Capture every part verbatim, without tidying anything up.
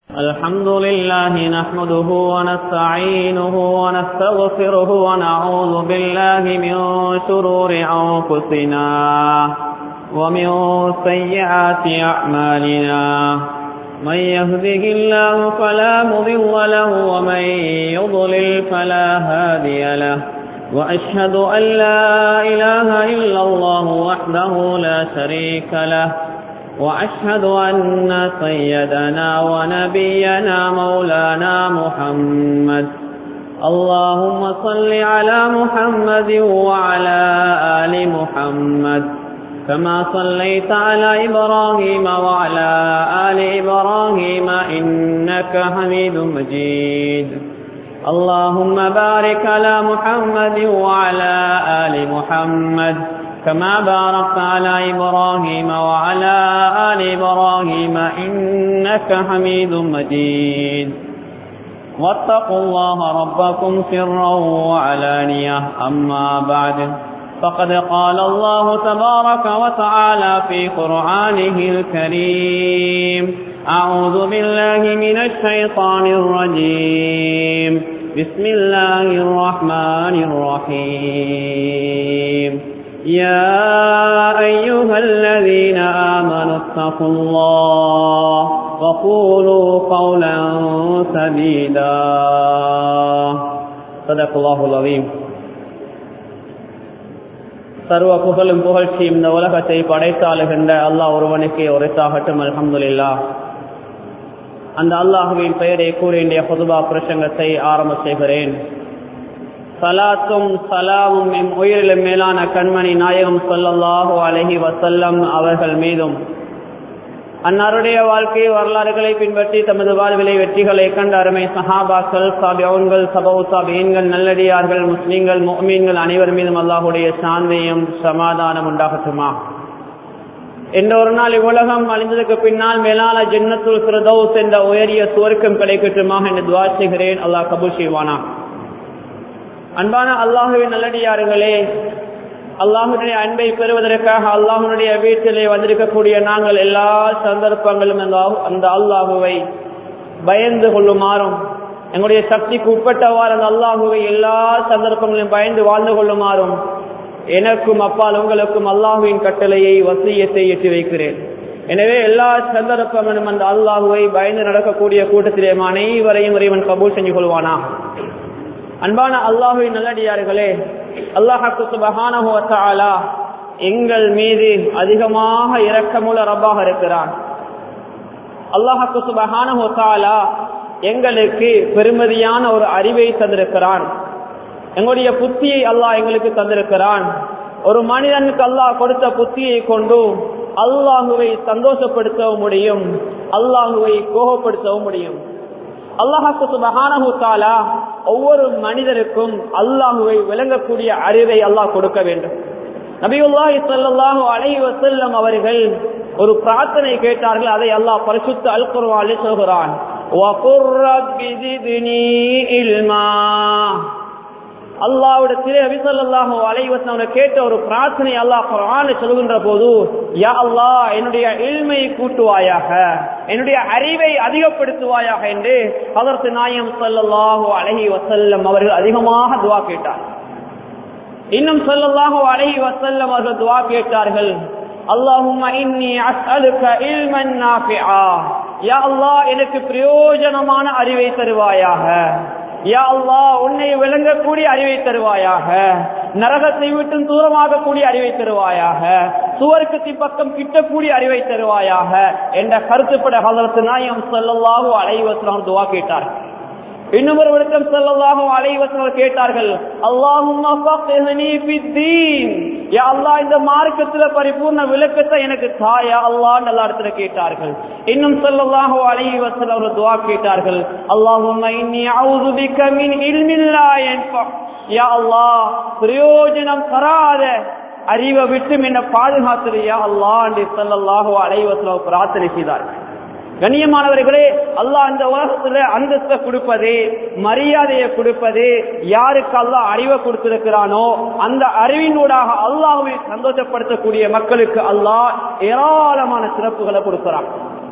الحمد لله نحمده ونستعينه ونستغفره ونعوذ بالله من شرور أنفسنا ومن سيئات أعمالنا من يهده الله فلا مضل له ومن يضلل فلا هادي له وأشهد أن لا إله إلا الله وحده لا شريك له وأشهد أن سيدنا ونبينا مولانا محمد اللهم صل على محمد وعلى آل محمد كما صليت على إبراهيم وعلى آل إبراهيم إنك حميد مجيد اللهم بارك على محمد وعلى آل محمد كما باركت على إبراهيم وعلى آل إبراهيم إنك حميد مجيد واتقوا الله ربكم سرا وعلانية أما بعد فقد قال الله تبارك وتعالى في قرآنه الكريم أعوذ بالله من الشيطان الرجيم بسم الله الرحمن الرحيم يا أيها الذين آمنوا اتقوا الله وقولوا قولا سديدا صدق الله العظيم. சர்வ புகழும் புகழ்ச்சியும் இந்த உலகத்தை படைத்தாளுகின்ற அல்லாஹ் ஒருவனுக்கே உரைத்தாகட்டும். அல்ஹம்துலில்லாஹ். அந்த அல்லாஹுவின் பெயரை கூறிய ஹுதுபா பிரசங்கத்தை ஆரம்ப செய்கிறேன். சலாத்தும் சலாமும் எம் உயிரிலும் மேலான கண்மணி நாயகம் ஸல்லல்லாஹு அலைஹி வஸல்லம் அவர்கள் மீதும் அன்னாருடைய வாழ்க்கை வரலாறுகளை பின்பற்றி தமது வாழ்விலை வெற்றிகளை கண்ட அருமை சஹாபாக்கள், சாபிஊன்கள், சபவு சாபிஈன்கள், நல்லடியார்கள், முஸ்லிம்கள், முஃமின்கள் அனைவர் மீதும் அல்லாஹுடைய சாந்தியும் சமாதானம் உண்டாகட்டுமா. என்ற ஒரு நாள் இவ்வுலகம் அழிந்ததுக்கு பின்னால் மேலான ஜன்னத்துல் ஃபிர்தௌஸ் என்ற உயரிய சுவர்க்கம் கிடைக்கட்டுமாக என்று துஆ செய்கிறேன். அல்லாஹ் கபூல் செய்வானா. அன்பான அல்லாஹுவின் நல்லடியார்களே, அல்லாஹுடைய அன்பை பெறுவதற்காக அல்லாஹுடைய வீட்டிலே வந்திருக்கக்கூடிய நாங்கள் எல்லா சந்தர்ப்பங்களும் அந்த அல்லாஹுவை பயந்து கொள்ளுமாறும், எங்களுடைய சக்திக்கு உட்பட்டவாறு அந்த அல்லாஹுவை எல்லா சந்தர்ப்பங்களையும் பயந்து வாழ்ந்து கொள்ளுமாறும் எனக்கும் அப்பால் உங்களுக்கும் அல்லாஹுவின் கட்டளையை வசியத்தை எட்டி வைக்கிறேன். எனவே எல்லா சந்தர்ப்பங்களும் அந்த அல்லாஹுவை பயந்து நடக்கக்கூடிய கூட்டத்திலே அனைவரையும் இறைவன் கபூல் செஞ்சு கொள்வானா. அன்பான அல்லாஹுவின் நல்லடியார்களே, அல்லாஹ் சுப்ஹானஹு வ தஆலா எங்கள் மீது அதிகமாக இரக்கமுள்ள ரப்பாக இருக்கிறான். அல்லாஹ் சுப்ஹானஹு வ தஆலா எங்களுக்கு பெருமதியான ஒரு அறிவை தந்திருக்கிறான். எங்களுடைய புத்தியை அல்லாஹ் எங்களுக்கு தந்திருக்கிறான். ஒரு மனிதனுக்கு அல்லாஹ் கொடுத்த புத்தியை கொண்டு அல்லாஹுவை சந்தோஷப்படுத்தவும் முடியும், அல்லாஹுவை கோபப்படுத்தவும் முடியும். அல்லாஹ்வுக்கு சுப்ஹானஹு வ தஆலா ஒவ்வொரு மனிதருக்கும் அல்லாஹுவை விளங்கக்கூடிய அறிவை அல்லாஹ் கொடுக்க வேண்டும். நபியுல்லாஹி ஸல்லல்லாஹு அலைஹி வஸல்லம் அவர்கள் ஒரு பிரார்த்தனை கேட்டார்கள். அதை அல்லாஹ் பரிசுத்த அல் குர்ஆனில் சொல்கிறான், வகுர் ரப்பி ஜித்னி இல்மா. அல்லாஹ்விடத்திலே நபி ஸல்லல்லாஹு அலைஹி வஸல்லம் கேட்ட ஒரு பிரார்த்தனை அல்லாஹ் குர்ஆனில் சொல்கின்ற போது, யா அல்லாஹ் என்னுடைய இல்மை கூட்டுவாயாக, என்னுடைய அறிவை அதிகப்படுத்துவாயாக என்று ஹஜ்ரத் நாயகம் ஸல்லல்லாஹு அலைஹி வஸல்லம் அவர்கள் அதிகமாக துஆ கேட்டார். இன்னும் ஸல்லல்லாஹு அலைஹி வஸல்லம் அவர்கள் துஆ கேட்டார்கள், அல்லாஹும்ம இன்னி அஸ்அலுக இல்மன் நாஃபிஆ. யா அல்லாஹ் எனக்கு பிரயோஜனமான அறிவை தருவாயாக. யா அல்லாஹ் உன்னை விளங்கக்கூடிய அறிவை தருவாயாக. நரகத்தை விட்டு தூரமாகக்கூடிய அறிவை தருவாயாக. சுவர்க்கத்தின் பக்கம் கிட்டக்கூடிய அறிவை தருவாயாக என்ற கருத்துப்பட ஹஜ்ரத் நாயகம் ஸல்லல்லாஹு அலைஹி வஸல்லம் துஆ கேட்டார்கள். இன்னும் ஒரு விடத்தில் ஸல்லல்லாஹு அலைஹி வஸல்லம் கேட்டார்கள், அல்லாஹும்ம ஃபக்ஹ்னி ஃபித்தீன். யா அல்லாஹ் இந்த மார்க்கத்துல பரிபூர்ண விளக்கத்தை எனக்கு தா யா அல்லாஹ் நல்ல இடத்துல கேட்டார்கள். இன்னும் ஸல்லல்லாஹு அலைஹி வஸல்லம் துஆ கேட்டார்கள், அல்லாஹும்ம இன்னி அஊது பிக மின் இல்மின் லா யன்ஃபா. யா அல்லாஹ் பிரயோஜனம் தராத அறிவை விட்டு என்னை பாதுகாத்து யா அல்லாஹ் என்று ஸல்லல்லாஹு அலைஹி வஸல்லம் பிரார்த்தனை செய்தார்கள். கண்ணியமானவர்களே, அல்லாஹ் அந்த உலகத்துல அந்தஸ்தை கொடுப்பது, மரியாதையை கொடுப்பது, யாருக்கு அல்லாஹ் அறிவை கொடுத்திருக்கிறானோ அந்த அறிவினூடாக அல்லாஹ்வை சந்தோஷப்படுத்தக்கூடிய மக்களுக்கு அல்லாஹ் ஏராளமான சிறப்புகளை கொடுக்கிறான்.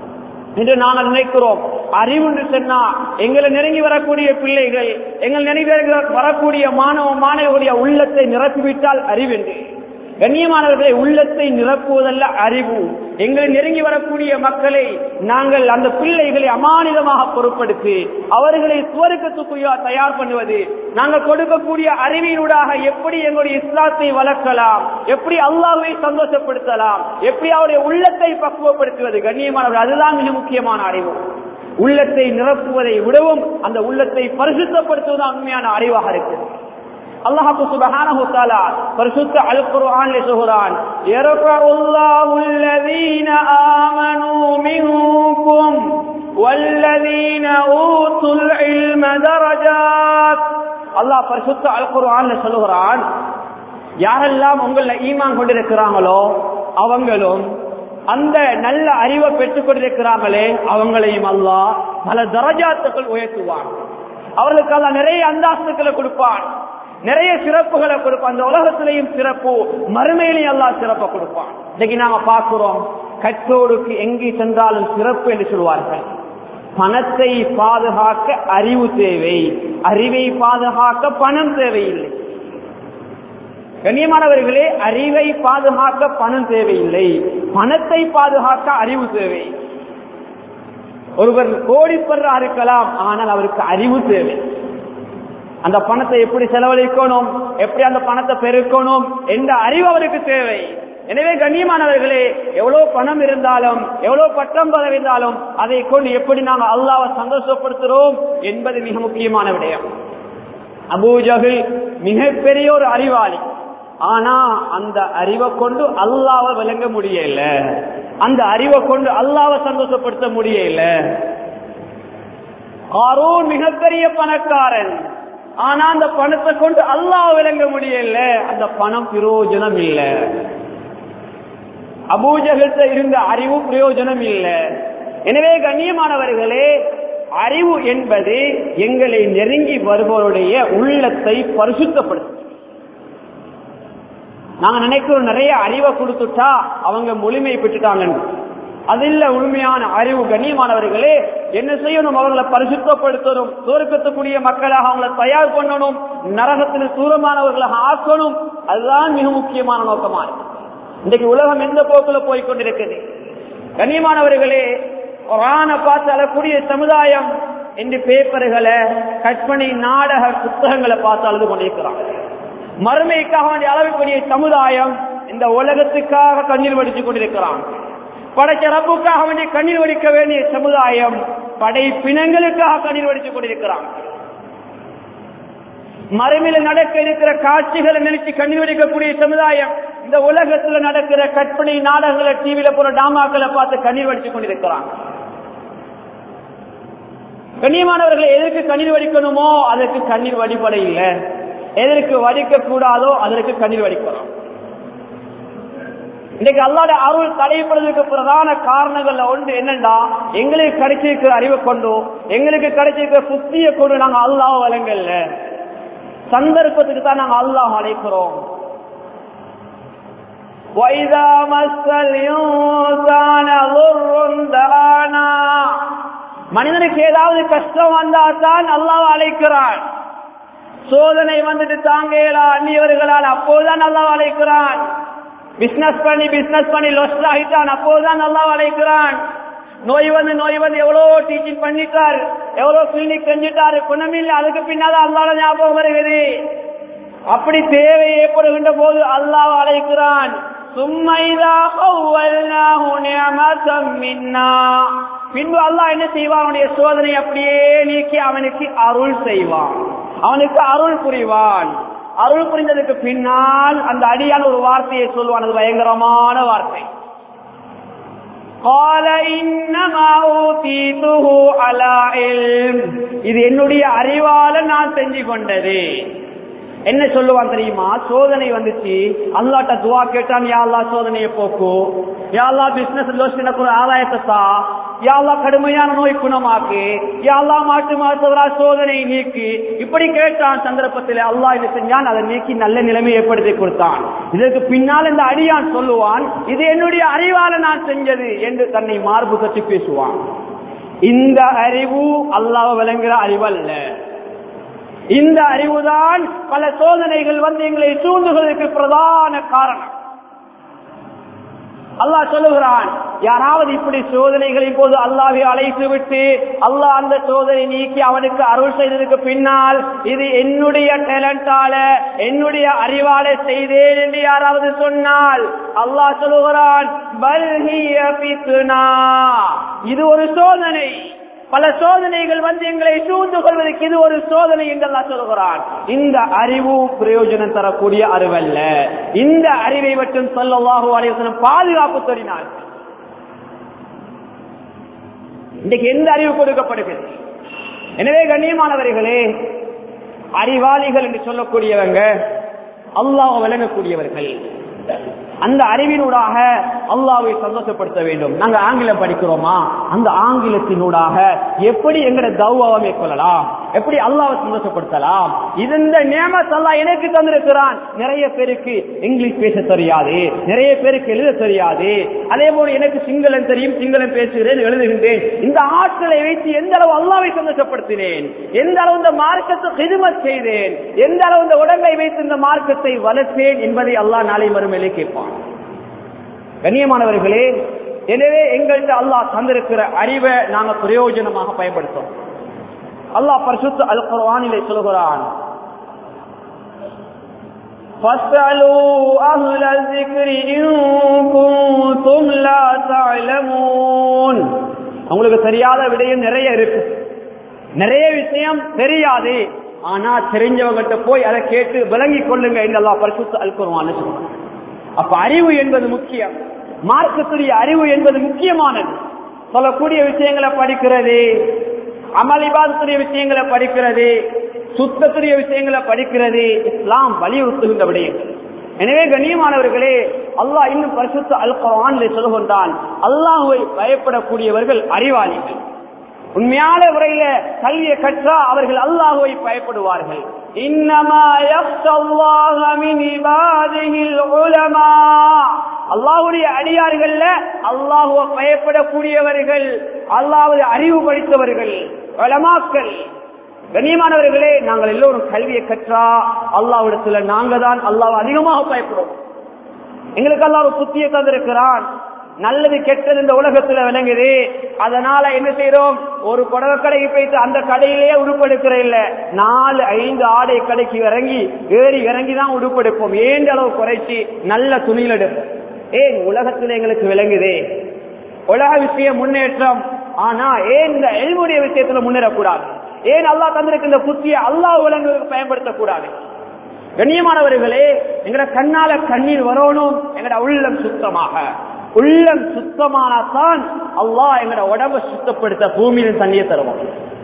என்று நாங்கள் நினைக்கிறோம். அறிவு என்று சொன்னா எங்களை நெருங்கி வரக்கூடிய பிள்ளைகள், எங்கள் நெருங்கி வரக்கூடிய மாணவ மாணவர்களுடைய உள்ளத்தை நிரப்பிவிட்டால் அறிவு என்று. கண்ணியமானவர்களை, உள்ளத்தை நிரப்புவதல்ல அறிவு. எங்களை நெருங்கி வரக்கூடிய மக்களை நாங்கள் அந்த பிள்ளைகளை அமானிதமாக பொறுப்படுத்தி அவர்களை சுவர்க்கத்துக்குரிய தயார் பண்ணுவது, நாங்கள் கொடுக்கக்கூடிய அறிவினூடாக எப்படி எங்களுடைய இஸ்லாத்தை வளர்க்கலாம், எப்படி அல்லாஹ்வை சந்தோஷப்படுத்தலாம், எப்படி அவருடைய உள்ளத்தை பக்குவப்படுத்துவது. கண்ணியமானவர்கள், அதுதான் மிக முக்கியமான அறிவு. உள்ளத்தை நிரப்புவதை விடவும் அந்த உள்ளத்தை பரிசுத்தப்படுத்துவதுதான் உண்மையான அறிவாக இருக்குது. அல்லாஹ் சுப்ஹானஹு வ தஆலா பரிசுத்த அல் குர்ஆனில் சொல்கிறான், யர்ஃபஉல்லாஹுல் லதீன ஆமனூ மின்கும் வல்லதீன ஊதுல் இல்ம தரஜாத். அல்லாஹ் பரிசுத்த அல் குர்ஆனில் சொல்கிறான், யாரெல்லாம் உங்கள ஈமான் கொண்டிருக்கிறாங்களோ அவங்களும் அந்த நல்ல அறிவை பெற்றுக் கொண்டிருக்கிறாங்களே அவங்களையும் அல்லாஹ் பல தரஜாத்துக்கள் உயர்த்துவான். அவர்களுக்கு அல்லாஹ் நிறைய அந்தஸ்துகளை கொடுப்பான், நிறைய சிறப்புகளை கொடுப்பான். அந்த உலகத்திலையும் சிறப்பு, மறுமையிலையும் அல்லாஹ் சிறப்பை கொடுப்பான். இன்னைக்கு நாம பார்க்கிறோம், கற்றோருக்கு எங்கே சென்றாலும் சிறப்பு என்று சொல்வார்கள். பணத்தை பாதுகாக்க அறிவு தேவை, அறிவை பாதுகாக்க பணம் தேவையில்லை. கண்ணியமானவர்களே, அறிவை பாதுகாக்க பணம் தேவையில்லை, பணத்தை பாதுகாக்க அறிவு தேவை. ஒருவர் கோடீஸ்வரரா இருக்கலாம், ஆனால் அவருக்கு அறிவு தேவை. அந்த பணத்தை எப்படி செலவழிக்கணும், எப்படி அந்த பணத்தை பெருக்கணும் என்ற அறிவு அவருக்கு தேவை. எனவே கண்ணியமானவர்களே, எவ்வளவு பணம் இருந்தாலும் எவ்வளவு பட்டம் பதவி இருந்தாலும் அதை கொண்டு எப்படி நாங்கள் அல்லாஹ்வை சந்தோஷப்படுத்துறோம் என்பது மிக முக்கியமான விடயம். அபூ ஜஹல் மிகப்பெரிய ஒரு அறிவாளி, ஆனா அந்த அறிவை கொண்டு அல்லாஹ்வை விளங்க முடியல, அந்த அறிவை கொண்டு அல்லாஹ்வை சந்தோஷப்படுத்த முடியல. காரூன் மிகப்பெரிய பணக்காரன், ஆனா அந்த பணத்தை கொண்டு அல்லாஹ் விளங்க முடியல, அந்த பணம் பிரயோஜனம் இல்ல. அபூ ஜஹல்கிட்ட இருந்த அறிவு பிரயோஜனம் இல்ல. எனவே கண்ணியமானவர்களே, அறிவு என்பது எங்களை நெருங்கி வருபவருடைய உள்ளத்தை பரிசுத்தப்படுத்தும். நாங்க நினைக்கிறோம் நிறைய அறிவை கொடுத்துட்டா அவங்க முழுமை பெற்றுட்டாங்க, அது இல்ல உண்மையான அறிவு. கண்ணியமானவர்களே, என்ன செய்யணும்? அவங்களை பரிசுத்தப்படுத்தணும், சுவர்க்கத்துக்குரிய மக்களாக அவங்களை தயார் பண்ணணும், நரகத்தில் தூரமானவர்களாக ஆக்கணும். அதுதான் மிக முக்கியமான நோக்கமா இருக்கு. இன்றைக்கு உலகம் எந்த போக்குல போய்கொண்டிருக்குது? கண்ணியமானவர்களே, குர்ஆனை பார்த்து அழக்கூடிய சமுதாயம் இன்று பேப்பர்களை கற்பனை நாடக புத்தகங்களை பார்த்து அழுது கொண்டிருக்கிறாங்க. மறுமைக்காக வேண்டிய அளவுக்குரிய சமுதாயம் இந்த உலகத்துக்காக கண்ணீர் வடித்துக் கொண்டிருக்கிறாங்க. படைச்ச ரப்புக்காக வேண்டிய கண்ணீர் வடிக்க வேண்டிய சமுதாயம் படைப்பினங்களுக்காக கண்ணீர் வடித்துக் கொண்டிருக்கிறாங்க. மறுமையில நடக்க இருக்கிற காட்சிகளை நினைச்சு கண்ணீர் வடிக்கக்கூடிய சமுதாயம் இந்த உலகத்துல நடக்கிற கற்பனை நாடகங்களை, டிவியில போற டிராமாக்களை பார்த்து கண்ணீர் வடித்துக் கொண்டிருக்கிறாங்க. கண்ணியமானவர்களை, எதற்கு கண்ணீர் வடிக்கணுமோ அதற்கு கண்ணீர் வடிபட இல்லை, எதற்கு வடிக்க கூடாதோ அதற்கு கண்ணீர் வடிக்கணும். இன்னைக்கு அல்லாஹ்வுடைய அருள் தடைப்படுவதற்கு பிரதான காரணங்கள்ல ஒன்று என்னன்னா, எங்களுக்கு கிடைச்சிருக்கிற அறிவை கொண்டு, எங்களுக்கு கிடைச்சிருக்கிற புத்தியை கொண்டு நாங்க அல்லாஹ் வழங்கல்ல, சந்தர்ப்பத்துக்கு தான் நாங்க அல்லாஹ் அழைக்கிறோம். மனிதனுக்கு ஏதாவது கஷ்டம் வந்தா தான் அல்லாஹ் அழைக்கிறான். சோதனை வந்துட்டு தாங்கலா அந்நியவர்களால் அப்போதுதான் அல்லாஹ் அழைக்கிறான். பிசினஸ் பண்ணி பிசினஸ் பண்ணி லொஸ்ட் ஆகிட்டான், அப்போதுதான் அல்லாஹ் அழைக்கிறான். நோய் வந்து நோய் வந்து எவ்வளவு டீச்சிங் பண்ணிட்டாரு, எவ்வளவு கிளினிக் செஞ்சுட்டாரு, குணமில்லை, அதுக்கு பின்னாதான் அல்லாஹ் ஞாபகம் வருகிறது. அப்படி தேவை ஏற்படுகின்ற போது அல்லாஹ் அழைக்கிறான். பின்பு அல்லாஹ் என்ன செய்வான்? அவனுடைய சோதனை அப்படியே நீக்கி அவனுக்கு அருள் செய்வான், அவனுக்கு அருள் புரிவான். அருள் புரிந்ததுக்கு பின்னால் அந்த அடியான ஒரு வார்த்தையை சொல்வான், அது பயங்கரமான வார்த்தை. இது என்னுடைய அறிவால நான் செஞ்சு கொண்டது. என்ன சொல்லுவான் தெரியுமா? சோதனை வந்துச்சு, அல்லாஹ்ட்ட துஆ கேட்டான், யா அல்லாஹ் சோதனையை போக்கு, யா அல்லாஹ் பிசினஸ் லோஸ் எனக்கு ஒரு ஆதாயத்தை தா, யா அல்லாஹ் கடுமையான நோய் குணமாக்கு, யா அல்லாஹ் மாட்டு மாசவரா சோதனை நீக்கி, இப்படி கேட்டான். சந்தர்ப்பத்தில் அல்லாஹ் என்ன செஞ்சான்? அதை நீக்கி நல்ல நிலைமை ஏற்படுத்தி கொடுத்தான். இதற்கு பின்னால் இந்த அடியான் சொல்லுவான், இது என்னுடைய அறிவால நான் செஞ்சது என்று தன்னை மார்பு கட்டி பேசுவான். இந்த அறிவு அல்லாஹ் விளங்குகிற அறிவல்ல. இந்த அறிவுதான் பல சோதனைகள் வந்து எங்களை சூழ்ந்துகளுக்கு பிரதான காரணம். அல்லாஹ் சொல்லுகிறான், யாராவது இப்படி சோதனைகளின் போது அல்லாஹ்வை அழைத்து விட்டு அல்லாஹ் அந்த சோதனை நீக்கி அவனுக்கு அருள் செய்ததற்கு பின்னால் இது என்னுடைய டேலண்டால என்னுடைய அறிவால செய்தேன் என்று யாராவது சொன்னால் அல்லாஹ் சொல்லுகிறான், பல் ஹிய ஃபித்னா, இது ஒரு சோதனை. பல சோதனைகள் வந்து எங்களை சூழ்ந்து கொள்வதற்கு இது ஒரு சோதனை என்று அல்லாஹ் சொல்கிறான். இந்த அறிவு பிரயோஜனம் தரக்கூடிய அறிவல்ல. இந்த அறிவை மட்டும் ஸல்லல்லாஹு அலைஹி வஸல்லம் பாதுகாப்பு தருகிறார். இன்றைக்கு எந்த அறிவு கொடுக்கப்படுகிறது? எனவே கண்ணியமானவர்களே, அறிவாளிகள் என்று சொல்லக்கூடியவங்க அல்லாஹ் விளங்கக்கூடியவர்கள். அந்த அறிவினூடாக அல்லாஹ்வை சந்தோஷப்படுத்த வேண்டும். நாங்க ஆங்கிலம் படிக்கிறோமா, அந்த ஆங்கிலத்தினூடாக எப்படி எங்கட தௌவாவை மேற்கொள்ளலாம், எப்படி அல்லாஹ்வை சந்தோஷப்படுத்தலாம், இந்த நியமத் அல்லாஹ் எனக்கு தந்திருக்கிறான். நிறைய பேருக்கு இங்கிலீஷ் பேச தெரியாது, நிறைய பேருக்கு எழுத தெரியாது. அதே போல எனக்கு சிங்களம் தெரியும், சிங்களம் பேசுகிறேன், எழுதுகின்றேன். இந்த ஆட்களை வைத்து எந்த அளவு அல்லாஹ்வை சந்தோஷப்படுத்தினேன், எந்த அளவு இந்த மார்க்கத்தை கிதுமத் செய்தேன், எந்த அளவு இந்த உடம்பை வைத்து இந்த மார்க்கத்தை வளர்த்தேன் என்பதை அல்லாஹ் நாளை மறுமையிலே கேட்பான். கண்ணியமானவர்களே, எனவே எங்கள்கிட்ட அல்லாஹ் தந்திருக்கிற அறிவை நாங்க பிரயோஜனமாக பயன்படுத்தோம். அல்லாஹ் பரிசுத்த அல் குர்ஆனிலே சொல்கிறான், ஃபஸ்அலூ அஹ்லல் ஸிக்ரி இன் குன்தும் லா தஅலமூன். உங்களுக்கு தெரியாத விடயம் நிறைய இருக்கு, நிறைய விஷயம் தெரியாது. ஆனா தெரிஞ்சவங்ககிட்ட போய் அதை கேட்டு விளங்கிக் கொள்ளுங்க என்று அல்லாஹ் பரிசுத்த அல் குர்ஆனிலே சொல்றான். அப்ப அறிவு என்பது முக்கியம், மார்க்கத்துடைய அறிவு என்பது முக்கியமானது. சொல்லக்கூடிய விஷயங்களை படிக்கிறது, அமல் இபாதத்துடைய விஷயங்களை படிக்கிறது, சுத்தத்துடைய விஷயங்களை படிக்கிறது இஸ்லாம் வலியுறுத்துகின்ற விடயங்கள். எனவே கண்ணியமானவர்களே, அல்லாஹ் இன்னும் பரிசுத்த அல் குர்ஆனிலே சொல்கின்றான், அல்லாஹ்வை பயப்படக்கூடியவர்கள் அறிவாளிகள். உண்மையான முறையில கல்வியை கற்றா அவர்கள் அல்லாஹ்வை பயப்படுவார்கள். இன்னமா யக்ஷல்லாஹ மின் இபாதிஹில் உலமா, அல்லாஹ்வுடைய அடியார்கள்ல அல்லாஹ்வை பயப்படக்கூடியவர்கள், அல்லாஹ்வை அறிவு படித்தவர்கள், உலமாக்கள். கண்ணியமானவர்களே, நாங்கள் எல்லோரும் கல்வியை கற்றா அல்லாஹ்விடத்துல நாங்க தான் அல்லாஹ்வை அதிகமாக பயப்படுவோம். எங்களுக்கு அல்லாஹ் ஒரு புத்தியை தந்திருக்கிறான், நல்லது கெட்டது இந்த உலகத்துல விளங்குது. அதனால என்ன செய்யறோம்? ஒரு புடவை கடைக்கு போயிட்டு அந்த கடையிலேயே உடுப்பெடுக்கிற இல்ல, நாலு ஐந்து ஆடை கடைக்கு இறங்கி ஏறி இறங்கிதான் உடுப்பெடுப்போம். ஏண்ட அளவு குறைச்சி நல்ல துணியில் எடுப்போம். ஏன்? உலகத்துல எங்களுக்கு விளங்குதே உலக விஷயம் முன்னேற்றம். ஆனா ஏன் இந்த எல்முடைய விஷயத்துல முன்னேறக்கூடாது? ஏன் அல்லாஹ் தந்திருக்கின்ற புத்தியை அல்லாஹ் விளங்குவதற்கு பயன்படுத்தக்கூடாது? கண்ணியமானவர்களே, எங்கட கண்ணால கண்ணீர் வரணும். எங்கட உள்ளம் சுத்தமாக, உள்ளம் சுத்தமானதான் அல்லாஹ் எங்கட உடம்பை சுத்தப்படுத்த பூமியில தண்ணியை தருவான்.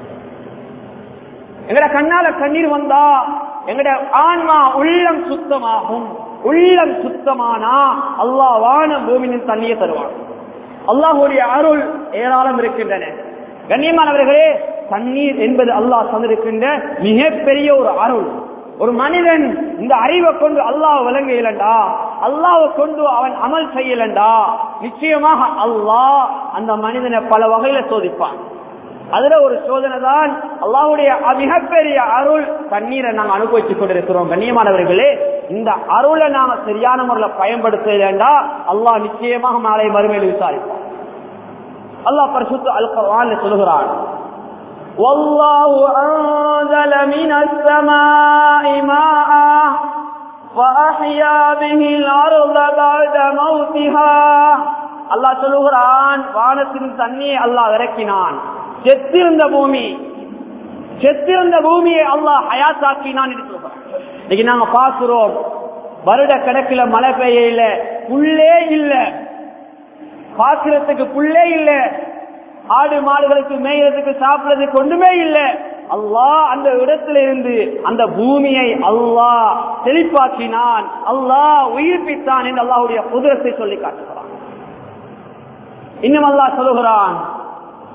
எங்கட கண்ணால கண்ணீர் வந்தா எங்கட ஆன்மா உள்ளம் சுத்தமாகும். உள்ளம் சுத்தமானா அல்லாஹ் வானம் பூமியின் தண்ணியை தருவான். அல்லாஹ்வுடைய அருள் ஏராளம் இருக்கின்றன. கண்ணியமானவர்களே, தண்ணீர் என்பது அல்லாஹ் தந்திருக்கின்ற மிகப்பெரிய ஒரு அருள். ஒரு மனிதன் இந்த அறிவை கொண்டு அல்லாஹ் விளங்கலண்டா, அல்லாஹ்வை கொண்டு அவன் அமல் செய்யலண்டா, நிச்சயமாக அல்லாஹ் அந்த மனிதனை பல வகையில சோதிப்பான். அதுல ஒரு சோதனை தான் அல்லாஹ்வுடைய மிகப்பெரிய அருள். தண்ணீரை நாங்கள் அனுபவித்துக் கொண்டிருக்கிறோம். கண்ணியமானவர்களே, இந்த அருளை நாம சரியான முறையில் பயன்படுத்தலண்டா அல்லாஹ் நிச்சயமாக நாளை மறுமையில் விசாரிப்பான். அல்லாஹ் பரிசுத்த அல் குர்ஆனில் சொல்கிறான், வல்லாஹு அன்ஸல மினஸ் ஸமாஇ மாஆ வஅஹ்யா பிஹில் அர்த பஅத மௌத்திஹா. அல்லாஹ் சொல்கிறான், வானத்தின் தண்ணியை அல்லாஹ் இறக்கினான். செத்திருந்த பூமி, செத்திருந்த பூமியை அல்லாஹ் ஹயாத்தாக்கினான் என்று சொல்கிறான். இன்னைக்கு நாங்க பார்க்கிறோம், வருட கணக்கில் மழை பெய்யல, புல்லே இல்ல, பாக்கிறதுக்கு புல்லே இல்ல, ஆடு மாடுகளுக்கு மேயறதுக்கு சாப்பிடுறதுக்கு ஒன்றுமே இல்ல. அல்லாஹ் அந்த இடத்துல இருந்து அந்த பூமியை அல்லாஹ் செழிப்பாக்கினான், அல்லாஹ் உயிர்ப்பித்தான் என்று அல்லாஹ்வுடைய குதிரத்தை சொல்லி காட்டுகிறான். இன்னும் அல்லாஹ் சொல்லுகிறான்,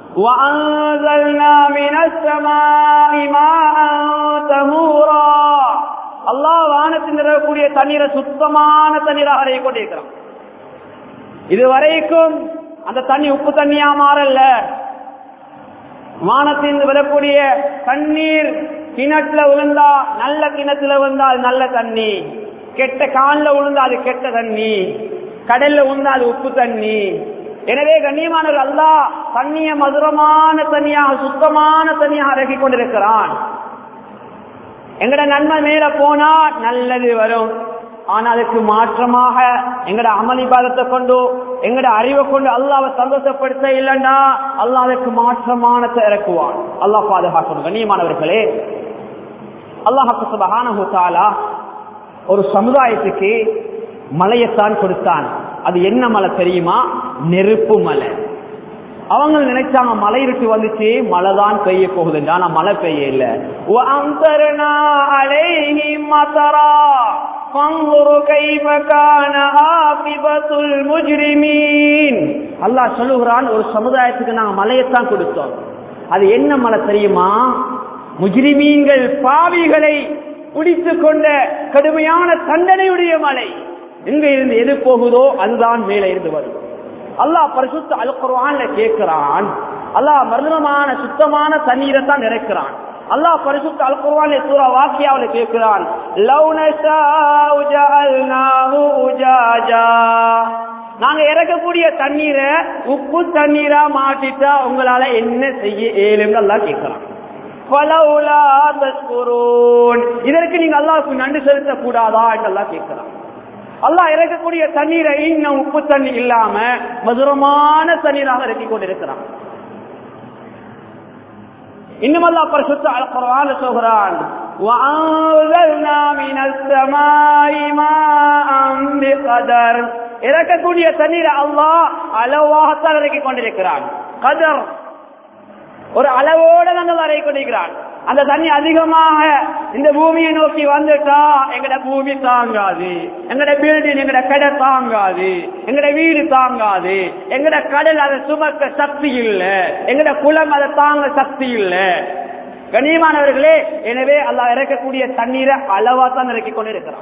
وَأَنزَلْنَا مِنَ السَّمَاءِ مَاءً طَهُورًا அல்லாஹ் வானத்தில் இருக்கக்கூடிய தண்ணீரை சுத்தமான தண்ணீராக இறக்கி கொண்டிருக்கிறான். இதுவரைக்கும் அந்த தண்ணி உப்பு தண்ணியா மாறல்ல. வானத்தில் விழக்கூடிய தண்ணீர் கிணத்துல விழுந்தா நல்ல கிணத்துல விழுந்தா அது நல்ல தண்ணி, கெட்ட கால்ல விழுந்தா அது கெட்ட தண்ணி, கடல்ல விழுந்தா அது உப்பு தண்ணி. எனவே கண்ணியமானவர் அல்லாஹ் தண்ணிய மதுரமான தண்ணியாக சுத்தமான தண்ணியாக இறக்கி கொண்டிருக்கிறான். எங்கட நன்மை மேல போனா நல்லது வரும். ஆனா அதுக்கு மாற்றமாக எங்கட அமளிபாதத்தை கொண்டு எங்கட அறிவை கொண்டு அல்லாஹ்வை சந்தோஷப்படுத்த இல்லைன்னா அல்லாஹ் அதுக்கு மாற்றமானதை இறக்குவான். அல்லாஹ் பாதுகாக்கணும். கண்ணியமானவர்களே, அல்லாஹ் சுப்ஹானஹு வ தஆலா ஒரு சமுதாயத்துக்கு மலையைத்தான் கொடுத்தான். அது என்ன மலை தெரியுமா? நெருப்பு மலை. அவங்க நினைச்சாங்க மலை இருட்டு வந்துச்சு, மழை தான் பெய்ய போகுது. ஆனா மழை பெய்ய இல்ல. وَأَمْطَرْنَا عَلَيْهِمْ مَطَرًا فَانظُرْ كَيْفَ كَانَ عَاقِبَةُ الْمُجْرِمِينَ. அல்லாஹ் சொல்லுகிறான், ஒரு சமுதாயத்துக்கு நாங்க மலையைத்தான் கொடுத்தோம். அது என்ன மலை தெரியுமா? முஜ்ரிமீன்கள் பாவிகளை பிடித்துக் கொண்ட கடுமையான தண்டனையுடைய மலை. எங்க இருந்து எது போகுதோ அதுதான் மேலே இருந்து வரும். அல்லாஹ் பரிசுத்த அல் குர்ஆன்ல கேட்கிறான். அல்லாஹ் மர்மமான சுத்தமான தண்ணீரை தான் இறக்கிறான். அல்லாஹ் பரிசுத்த அல் குர்ஆன்ல சூரா வாக்கியாவுல கேட்கிறான், லவ் நஷாஉ ஜஅல்னாஹு உஜாஜா. நாங்க இறக்கக்கூடிய தண்ணீரை உப்பு தண்ணீரா மாட்டிட்டா உங்களால என்ன செய்ய இயலும்னு அல்லாஹ் கேட்கிறான். ஃபலௌலா தஷ்குரூன். இதற்கு நீங்க அல்லாஹ்வுக்கு நன்றி செலுத்த கூடாதா என்று அல்லாஹ் கேட்கிறான். அல்லாஹ் இறக்கக்கூடிய தண்ணீரை இன்னும் உப்பு தண்ணி இல்லாம மதுரமான தண்ணீராக இறக்கி கொண்டிருக்கிறான். இன்னும் அல்லாஹ் பரிசுத்த அல் குர்ஆன்ல சொல்கிறான், வஅன்ஸல்னா மினஸ் ஸமாஇ மாஅன் பிகதர். இறக்கக்கூடிய தண்ணீரை அல்லாஹ் அளவாகத்தான் இறக்கி கொண்டிருக்கிறான். கதர் ஒரு அளவோட நாங்கள் இறக்கி கொண்டிருக்கிறான். அந்த தண்ணி அதிகமாக இந்த பூமியை நோக்கி வந்துட்டா எங்கட பூமி தாங்காது, எங்கட பில்டிங் எங்கட கடை தாங்காது, எங்கட வீடு தாங்காது, எங்கட கடல் அதை சுமக்க சக்தி இல்ல, எங்கட குளம் அதை தாங்க சக்தி இல்ல. கண்ணியமானவர்களே, எனவே அல்லாஹ் இறக்கக்கூடிய தண்ணீரை அளவா தான் இறக்கி கொண்டு இருக்கிறான்.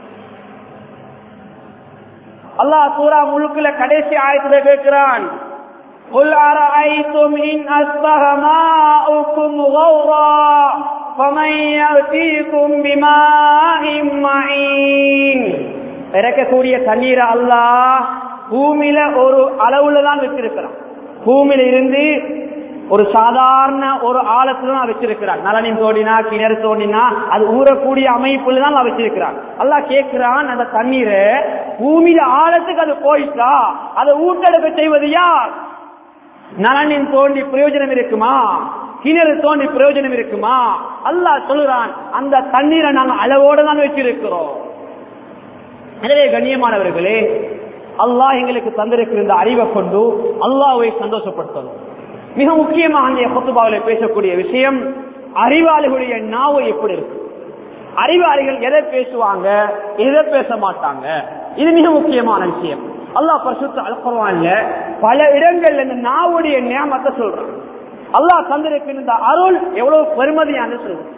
அல்லாஹ் சூரா முழுக்குல கடைசி ஆயத்துல கேட்கிறான், قُلْ أَرَأَيْتُمْ إِنْ أَصْبَحَ مَاؤُكُمْ غَوْرًا فَمَنْ يَأْتِيكُمْ بِمَاءٍ مَعِينٍ. இறக்கக்கூடிய தண்ணீரை அல்லாஹ் பூமியில ஒரு அளவுல தான் வச்சிருக்கிறான். பூமியில இருந்து ஒரு சாதாரண ஒரு ஆழத்துல தான் வச்சிருக்கிறான். நலனின் தோண்டினா கிணறு தோண்டினா அது ஊறக்கூடிய அமைப்புல தான் வச்சிருக்கிறான். அல்லாஹ் கேட்கிறான், அந்த தண்ணீரை பூமியில ஆழத்துக்கு அது போயிட்டா அதை ஊட்டெடுக்க செய்வது யார்? நலனின் தோண்டி பிரயோஜனம் இருக்குமா? கிணறு தோண்டி பிரயோஜனம் இருக்குமா? அல்லாஹ் சொல்லுறான், அந்த தண்ணீரை நாங்க அளவோட தான் வச்சிருக்கிறோம். எனவே கண்ணியமானவர்களே, அல்லாஹ் எங்களுக்கு தந்திருக்கிற இந்த அறிவை கொண்டு அல்லாஹ்வை சந்தோஷப்படுத்தணும். மிக முக்கியமாக அந்த குத்துபாவில பேசக்கூடிய விஷயம், அறிவாளிகளுடைய நாவு எப்படி இருக்கு. அறிவாளிகள் எதை பேசுவாங்க, எதை பேச மாட்டாங்க, இது மிக முக்கியமான விஷயம். அல்லாஹ் பரிசுத்த அல் குர்ஆன்ல பல இடங்கள்ல இந்த நாவுடைய நியமத்தை சொல்றான். அல்லாஹ் தந்திருக்கிற இந்த அருள் எவ்வளவு பெருமதியானது சொல்றான்.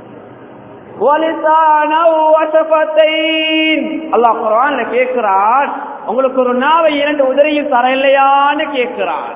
அல்லாஹ் குர்ஆன்ல கேட்கிறான், உங்களுக்கு ஒரு நாவை இரண்டு உதரையும் தர இல்லையான்னு கேட்கிறான்.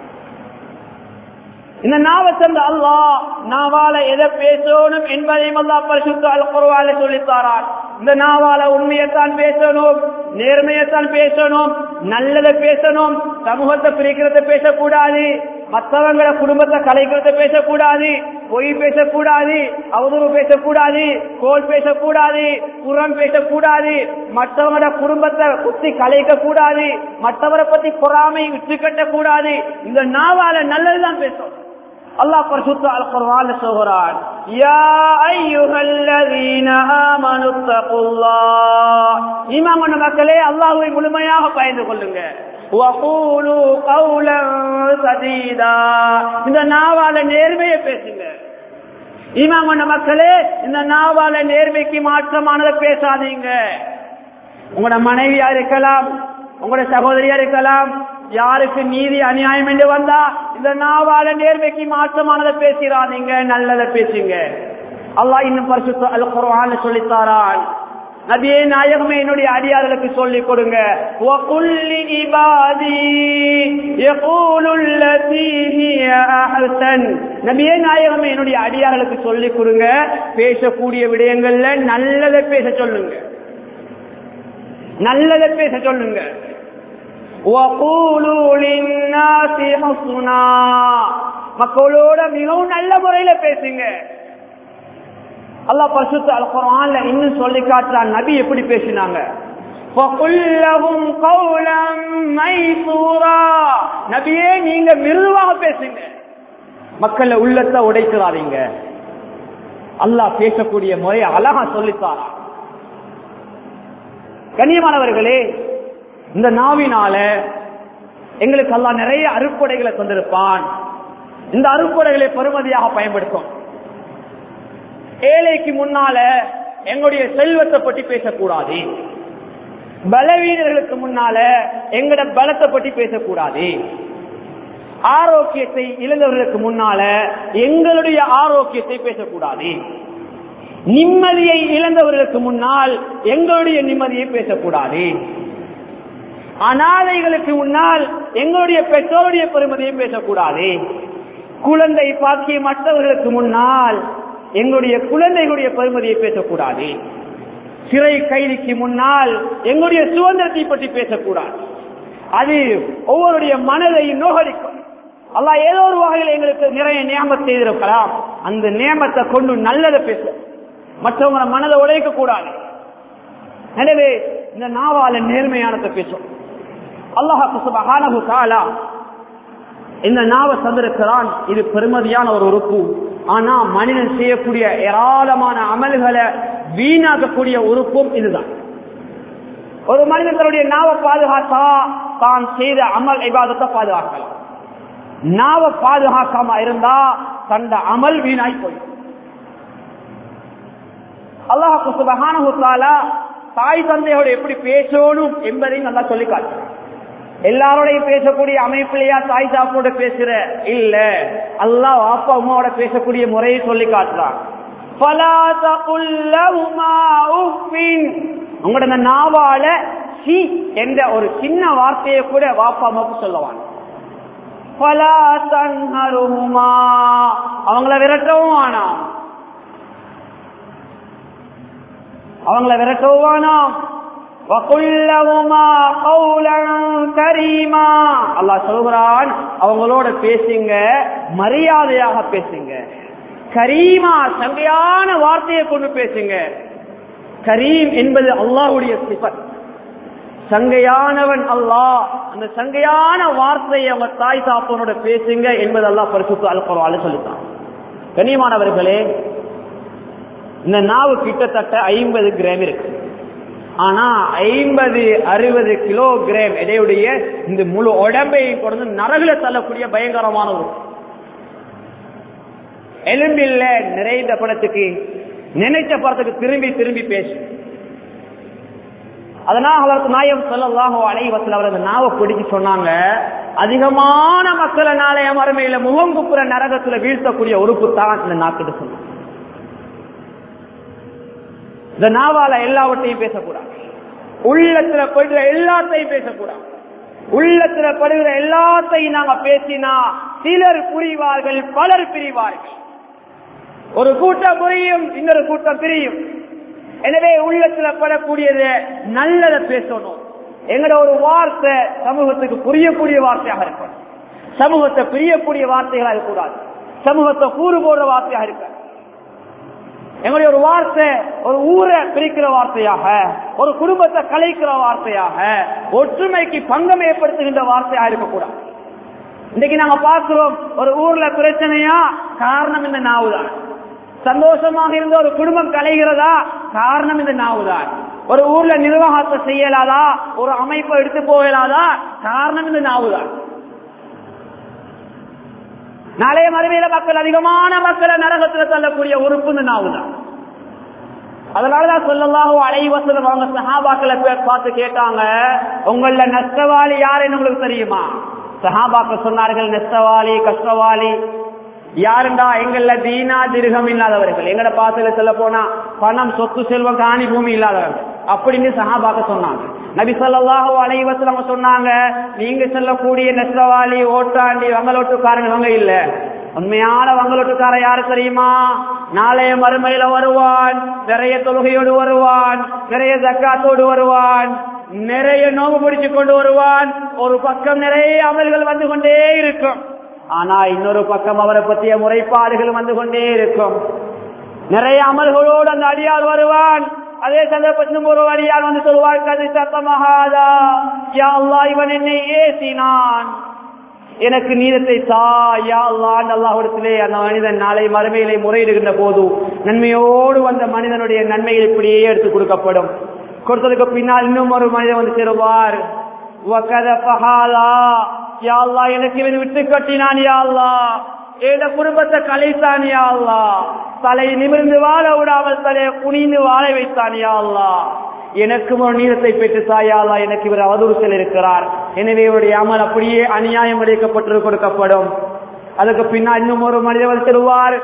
இந்த நாவை தந்த அல்லாஹ் நாவால எதை பேசணும் என்பதையும் அல்லாஹ் பரிசுத்த அல் குர்ஆன்ல சொல்லித்தாரான். இந்த நாவால உண்மையைத்தான் பேசணும், நேர்மையைத்தான் பேசணும், நல்லதை பேசணும், சமூகத்தை பிரிக்கிறத பேசக்கூடாது, மற்றவங்கள குடும்பத்தை கலைக்கிறத பேசக்கூடாது, பொய் பேசக்கூடாது, அவதூறு பேசக்கூடாது, கோல் பேசக்கூடாது, புறம் பேசக்கூடாது, மற்றவங்களோட குடும்பத்தை குத்தி கலைக்க கூடாது, மற்றவரை பத்தி பொறாமை விட்டு கட்ட கூடாது. இந்த நாவால நல்லதுதான் பேசணும். அல்லாஹ் பரிசுத்த அல் குர்ஆன்ல சொல்றான், யா அய்யுஹல்லதீன ஆமனு தகுல்லாஹ். ஈமான் கொண்ட மக்களே, அல்லாஹ்வை முழுமையாக பயந்து கொள்ளுங்க. வகூலு கௌலன் சதீதா. இந்த நாவால நேர்மையை பேசுங்க. ஈமான் கொண்ட மக்களே, இந்த நாவால நேர்மைக்கு மாற்றமானதை பேசாதீங்க. உங்களோட மனைவியா இருக்கலாம், உங்களோட சகோதரியா இருக்கலாம், யாருக்கு நீதி அநியாயம் என்று வந்தா இந்த நாவால நேர்மைக்கு மாற்றமானதை பேசுறாதீங்க, நல்லதை பேசுங்க. அல்லாஹ் இன்னும் பரிசுத்த அல் குர்ஆன்ல சொல்லித்தாரான், நபியே நாயகமே என்னுடைய அடியார்களுக்கு சொல்லிக் கொடுங்க, வகுல்லி இபாதி யகூலுல் லதீ ஹிய அஹ்சன். நபியே நாயகமே என்னுடைய அடியார்களுக்கு சொல்லிக் கொடுங்க, பேசக்கூடிய விடயங்கள்ல நல்லதை பேச சொல்லுங்க, நல்லதை பேச சொல்லுங்க. வகூலு லின்னாஸி ஹுஸ்னா, மக்களோட மிகவும் நல்ல முறையில பேசுங்க. அல்லாஹ் பரிசுத்த அல் குர்ஆன்ல இன்னும் சொல்லி காட்டுறான் நபி எப்படி பேசினாங்க. ஃபகுல் லஹும் கௌலம் மைசூரா, நபியே நீங்க மிருதுவாக பேசுங்க, மக்கள உள்ளத்தை உடைக்கிறாதீங்க. அல்லாஹ் பேசக்கூடிய முறை அழகா சொல்லித்தாரா. கண்ணியமானவர்களே, இந்த நாவினால எங்களுக்கு அல்லாஹ் நிறைய அருட்கொடைகளை தந்திருப்பான். இந்த அருட்கொடைகளை பெருமதியாக பயன்படுத்தும். ஏழைக்கு முன்னால எங்களுடைய செல்வத்தை பற்றி பேசக்கூடாது, பலவீனர்களுக்கு முன்னால எங்களோட பலத்தை பற்றி பேசக்கூடாது, ஆரோக்கியத்தை இழந்தவர்களுக்கு முன்னால எங்களுடைய ஆரோக்கியத்தை பேசக்கூடாது, நிம்மதியை இழந்தவர்களுக்கு முன்னால் எங்களுடைய நிம்மதியை பேசக்கூடாது, அனாதைகளுக்கு முன்னால் எங்களுடைய பெற்றோருடைய பெருமதியை பேசக்கூடாது, குழந்தை பாக்கிய மற்றவர்களுக்கு முன்னால் எங்களுடைய குழந்தைகளுடைய பெருமதியை பேசக்கூடாது, சிறை கைதிக்கு முன்னால் எங்களுடைய சுதந்திரத்தை பற்றி பேசக்கூடாது. அது ஒவ்வொருடைய மனதை நோகடிக்கும். அல்லாஹ் ஏதோ ஒரு வகையில் எங்களுக்கு நிறைய நியமத்தை செய்திருக்கலாம், அந்த நியமத்தை கொண்டு நல்லதை பேச, மற்றவங்களை மனதை உடைக்க கூடாது. எனவே இந்த நாவால நேர்மையானதை பேசும். அல்லாஹ் சுப்ஹானஹு வ தஆலா இந்த நாவை தந்திருக்கிறான். இது பெருமதியான ஒரு உறுப்பு. ஆனா மனிதன் செய்யக்கூடிய ஏராளமான அமல்களை வீணாக்கக்கூடிய உறுப்பும் இதுதான். ஒரு மனிதன் தன்னுடைய நாவை பாதுகாத்தா தான் செய்த அமல் இபாதத்தை பாதுகாக்கலாம். நாவை பாதுகாக்காம இருந்தா தந்த அமல் வீணாய் போய். அல்லாஹ் சுப்ஹானஹு வ தஆலா தாய் தந்தையோடு எப்படி பேசணும் என்பதையும் நல்லா சொல்லி காட்டுறான். எல்லாரோடையும் பேசக்கூடிய அமைப்பிலையா தாய் தாப்போட பேசுற இல்ல, அல்லாஹ் அப்பா அம்மாவோட பேசக்கூடிய முறையை சொல்லி காட்டுறான். உங்களோட நாவால சி என்ற ஒரு சின்ன வார்த்தையை கூட வாப்பா அம்மாவுக்கு சொல்லுவான். அவங்கள விரட்டவும் வேணாம், அவங்கள விரட்டவும் வேணாம். அல்லாஹ் சொல்கிறான், அவங்களோட பேசுங்க, மரியாதையாக பேசுங்க. கரீமா சங்கையான வார்த்தையை கொண்டு பேசுங்க. கரீம் என்பது அல்லாஹ்வுடைய சிஃபத். சங்கையானவன் அல்லாஹ். அந்த சங்கையான வார்த்தையை அவங்க தாய் தாப்பனோட பேசுங்க என்பது அல்லாஹ் பரிசுத்த அல் குர்ஆன்ல சொல்லிட்டான். கண்ணியமானவர்களே, இந்த நாவு கிட்டத்தட்ட ஐம்பது கிராம் இருக்கு. ஆனா ஐம்பது அறுபது கிலோகிராம் எடையுடைய இந்த முழு உடம்பை கொண்டு நரகுல தள்ளக்கூடிய பயங்கரமான ஒரு எலும்பில்ல நிறைந்த படத்துக்கு நினைச்ச படத்துக்கு திரும்பி திரும்பி பேசு. அதனால அவருக்கு நாயம் ஸல்லல்லாஹு அலைஹி வஸல்லம் அவர் அந்த நாவை பிடிச்சு சொன்னாங்க, அதிகமான மக்களை நாளைய மறுமையில முகங்குப்புற நரகத்துல வீழ்த்தக்கூடிய உறுப்பு தான் இந்த நாக்கிட்டு சொன்னாங்க. இந்த நாவால எல்லாவற்றையும் பேசக்கூடாது, உள்ளத்துல படுகிற எல்லாத்தையும் பேசக்கூடாது. உள்ளத்துல படுகிற எல்லாத்தையும் நாங்க பேசினா சிலர் புரிவார்கள், பலர் பிரிவார்கள். ஒரு கூட்டம் புரியும், இன்னொரு கூட்டம் பிரியும். எனவே உள்ளத்துல படக்கூடியது நல்லதை பேசணும். எங்கட ஒரு வார்த்தை சமூகத்துக்கு புரியக்கூடிய வார்த்தையாக இருக்கணும். சமூகத்தை பிரியக்கூடிய வார்த்தைகளாக இருக்கக்கூடாது, சமூகத்தை கூறு போடுற வார்த்தையாக இருக்க. எங்களுடைய ஒரு வார்த்தை ஒரு ஊரை பிரிக்கிற வார்த்தையாக, ஒரு குடும்பத்தை கலைக்கிற வார்த்தையாக, ஒற்றுமைக்கு பங்கம் ஏற்படுத்துகின்ற வார்த்தையாக இருக்கக்கூடாது. இன்னைக்கு நாங்க பார்க்கிறோம், ஒரு ஊர்ல பிரச்சனையா, காரணம் இந்த நாவுதான். சந்தோஷமாக இருந்த ஒரு குடும்பம் கலைகிறதா, காரணம் இந்த நாவுதான். ஒரு ஊர்ல நிர்வாகத்தை செய்யலாதா, ஒரு அமைப்பை எடுத்து போகலாதா, காரணம் இந்த நாவுதான். நாளைய மறுமையில மக்கள் அதிகமான மக்களை நரகத்தில் தள்ளக்கூடிய உறுப்பு இந்த நாவுதான். அதனாலதான் ஸல்லல்லாஹு அலைஹி வஸல்லம் அவங்க சஹாபாக்களை பார்த்து கேட்டாங்க, உங்கள நஷ்டவாளி யாருன்னு உங்களுக்கு தெரியுமா? சஹாபாக்கள் சொன்னார்கள், நஷ்டவாளி கஷ்டவாளி யாருண்டா எங்கள தீனா திர்ஹம் இல்லாதவர்கள், எங்கட பாசல சொல்ல போனா பணம் சொத்து செல்வம் காணி பூமி இல்லாதவர்கள் அப்படின்னு சஹாபாக்கள் சொன்னாங்க. நபி ஸல்லல்லாஹு அலைஹி வஸல்லம் சொன்னாங்க, நீங்க சொல்லக்கூடிய நஷ்டவாளி ஓட்டாண்டி வங்களோட்டுக்காரங்க இவங்க இல்ல, உண்மையான வங்களோட்டுக்கார யாரு தெரியுமா? நாளைய மறுமையில வருவான், நிறைய தொழுகையோடு வருவான், நிறைய ஜக்காத்தோடு வருவான், நிறைய நோம்பு பிடிச்சு கொண்டு வருவான், ஒரு பக்கம் நிறைய அமல்கள் வந்து கொண்டே இருக்கும், ஆனா இன்னொரு பக்கம் அவரை பற்றிய முறைப்பாடுகள் வந்து கொண்டே இருக்கும். நிறைய அமல்களோடு அந்த அடியார் வருவான், அதே சந்தர்ப்பத்திலும் ஒரு அடியார் வந்து சொல்வார், கது சத்தமஹாதா யா அல்லாஹ் இவன் என்னை ஏசினான், எனக்கு நீதத்தை தா யா அல்லாஹ். அல்லாஹ்விடத்திலே அந்த மனிதன் நாளை மறுமையிலே முறையிடுகின்ற போது நன்மையோடு வந்த மனிதனுடைய நன்மைகள் இப்படியே எடுத்து கொடுக்கப்படும். கொடுத்ததுக்கு பின்னால் இன்னும் ஒரு மனிதன் வந்து சேருவார், யா அல்லாஹ் எனக்கு இவன் விட்டு கட்டினான், யா அல்லாஹ் ஏத குடும்பத்தை கலைத்தான், யா அல்லாஹ் தலை நிமிர்ந்து வாழ விடாமல் தலையை குனிந்து வாழ வைத்தான், யா அல்லாஹ் எனக்கும் ஒரு நீதத்தை பெற்று தாயா அல்லாஹ், எனக்கு இவர் அவதூறு செல் இருக்கிறார், எனவே இவருடைய அமல் அப்படியே அநியாயம் அளிக்கப்பட்டு கொடுக்கப்படும். அதுக்கு பின்னால் இன்னும் ஒரு மனிதர் தருவார்,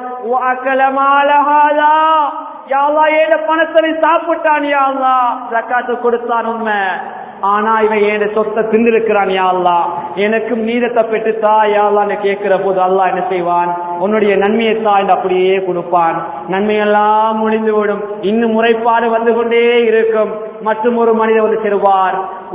யா அல்லாஹ் ஏத பணத்தை சாப்பிட்டான், யா அல்லாஹ் ஜக்காத்து கொடுத்தான் உண்மை, ஆனா இவன் ஏன் சொத்தை தின்னிருக்கிறான், யா அல்லாஹ் எனக்கும் நீதத்தை பெற்று தா யா அல்லாஹ்னு கேட்கிற போது அல்லாஹ் என்ன செய்வான், உன்னுடைய நன்மையை தா என்று அப்படியே கொடுப்பான். நன்மையெல்லாம் முடிந்துவிடும், இன்னும் முறைப்பாடு வந்து கொண்டே இருக்கும். மற்றும் ஒரு மனிதர் வந்து செல்வார்,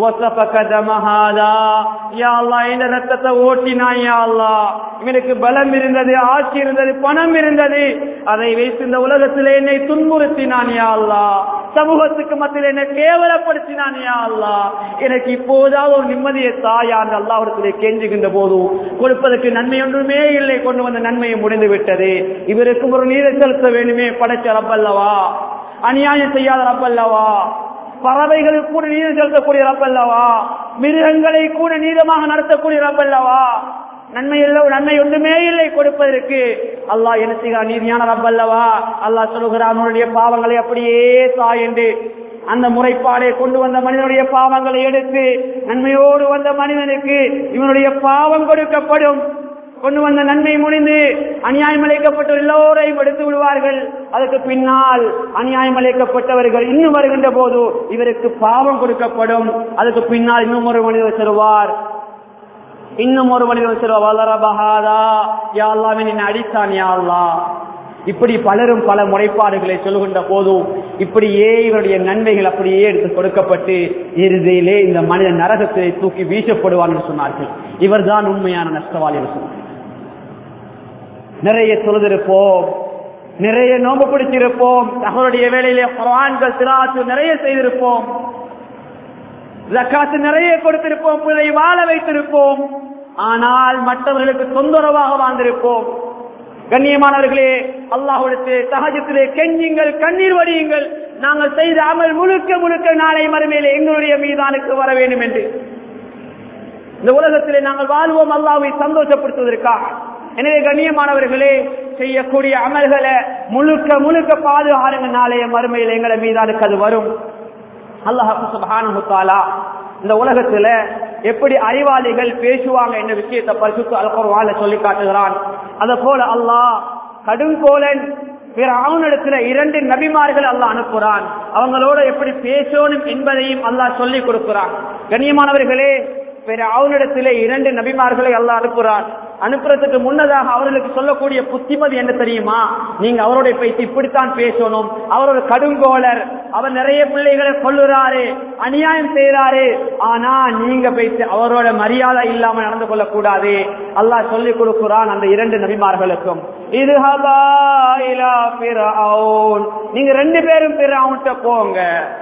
ரத்தத்தை ஓட்டினான், யா அல்லாஹ் இவனுக்கு பலம் இருந்தது, ஆட்சி இருந்தது, பணம் இருந்தது, அதை வைத்து இந்த உலகத்திலே என்னை துன்புறுத்தினான், யா அல்லாஹ் சமூகத்துக்கு மத்தியில் என்னை கேவலப்படுத்தினான், யா அல்லாஹ் எனக்கு இப்போதாவது ஒரு நிம்மதியை தாயா என்று அல்லாஹ்விடத்திலே கெஞ்சுகின்ற போது கொடுப்பதற்கு நன்மை ஒன்றுமே இல்லை, கொண்டு வந்த நன்மையை முடிந்து விட்டது, இவருக்கும் ஒரு நீரை செலுத்த வேண்டுமே, படைச்ச ரப்பல்லவா, அநியாயம் செய்யாத ரப்பல்லவா, பறவைகளுக்கு கூட நீதம் செலுத்தக்கூடிய ரப்பல்லவா, மிருகங்களை கூட நீதமாக நடத்தக்கூடிய ரப்பல்லவா, நன்மை இல்லை, நன்மை ஒன்றுமே இல்லை கொடுப்பதற்கு, அல்லாஹ் என்ன செய்கிறான், நீதியான ரப்பல்லவா. அல்லாஹ் சொல்லுகிறான், அவனுடைய பாவங்களை அப்படியே தாய் என்று அந்த முறைப்பாடை கொண்டு வந்த மனிதனுடைய பாவங்களை எடுத்து நன்மையோடு வந்த மனிதனுக்கு இவனுடைய பாவம் கொடுக்கப்படும். கொண்டு வந்த நன்மை முடிந்து அநியாயம் அளிக்கப்பட்ட எல்லோரையும் எடுத்து விடுவார்கள். அதுக்கு பின்னால் அநியாயம் அளிக்கப்பட்டவர்கள் இன்னும் வருகின்ற போது இவருக்கு பாவம் கொடுக்கப்படும். அதுக்கு பின்னால் இன்னும் ஒரு மனிதர் செல்வார், இன்னும் ஒரு மனிதர் செல்வார், வளரபஹாதா யா அல்லாஹ் என்னை அடித்தான், யா அல்லாஹ். இப்படி பலரும் பல முறைப்பாடுகளை சொல்லுகின்ற போதும் இப்படியே இவருடைய நன்மைகள் அப்படியே எடுத்து கொடுக்கப்பட்டு இறுதியிலே இந்த மனிதன் நரகத்தை தூக்கி வீசப்படுவான் என்று சொன்னார்கள். இவர் தான் உண்மையான நஷ்டவாளி என்று சொன்னார். நிறைய தொழுதிருப்போம், நிறைய நோம்பு பிடிச்சிருப்போம், அவருடைய வேலையிலே குர்ஆன்கள் திலாவத் நிறைய செய்திருப்போம், ஜக்காத் நிறைய கொடுத்திருப்போம், பிள்ளை வாழ வைத்திருப்போம், ஆனால் மற்றவர்களுக்கு தொந்தரவாக வாழ்ந்திருப்போம். கண்ணியமானவர்களே, அல்லாஹ்விடத்திலே தஹஜ்ஜுதிலே கெஞ்சுங்கள், கண்ணீர் வடியுங்கள், நாங்கள் செய்த அமல் முழுக்க முழுக்க நாளை மறுமையிலே எங்களுடைய மீதானுக்கு வர வேண்டும் என்று. இந்த உலகத்திலே நாங்கள் வாழ்வோம் அல்லாஹ்வை சந்தோஷப்படுத்துவதற்காக. எனவே கண்ணியமானவர்களே, செய்யக்கூடிய அமல்களை முழுக்க முழுக்க பாதுகாருங்க, நாளைய மறுமையில் எங்களை மீதானுக்கு அது வரும். அல்லாஹ் சுப்ஹானஹு வ தஆலா இந்த உலகத்துல எப்படி அறிவாளிகள் பேசுவாங்க என்ற விஷயத்தை பரிசுத்த அல் குர்ஆன்ல சொல்லி காட்டுகிறான். அதே போல அல்லாஹ் கடுங்கோலன் ஃபிரௌனிடத்துல இரண்டு நபிமார்கள் அல்லாஹ் அனுப்புறான். அவங்களோட எப்படி பேசணும் என்பதையும் அல்லாஹ் சொல்லி கொடுக்கிறான். கண்ணியமானவர்களே, ஃபிரௌனிடத்துல இரண்டு நபிமார்களை அல்லாஹ் அனுப்புறான். அனுப்புறதுக்கு முன்னதாக அவர்களுக்கு சொல்லக்கூடிய புத்திமதி என்ன தெரியுமா? நீங்க அவரோட பேசி இப்படித்தான் பேசணும், அவர் ஒரு கடுங்கோலர், அவர் நிறைய பிள்ளைகளை கொல்லுறாரு, அநியாயம் செய்யறாரு, ஆனா நீங்க பேசி அவரோட மரியாதை இல்லாம நடந்து கொள்ள கூடாது. அல்லாஹ் சொல்லிக் கொடுக்கிறான் அந்த இரண்டு நபிமார்களுக்கும், இதுஹபா இலா ஃபிரௌன், நீங்க ரெண்டு பேரும் ஃபிரௌன்ட்ட போங்க,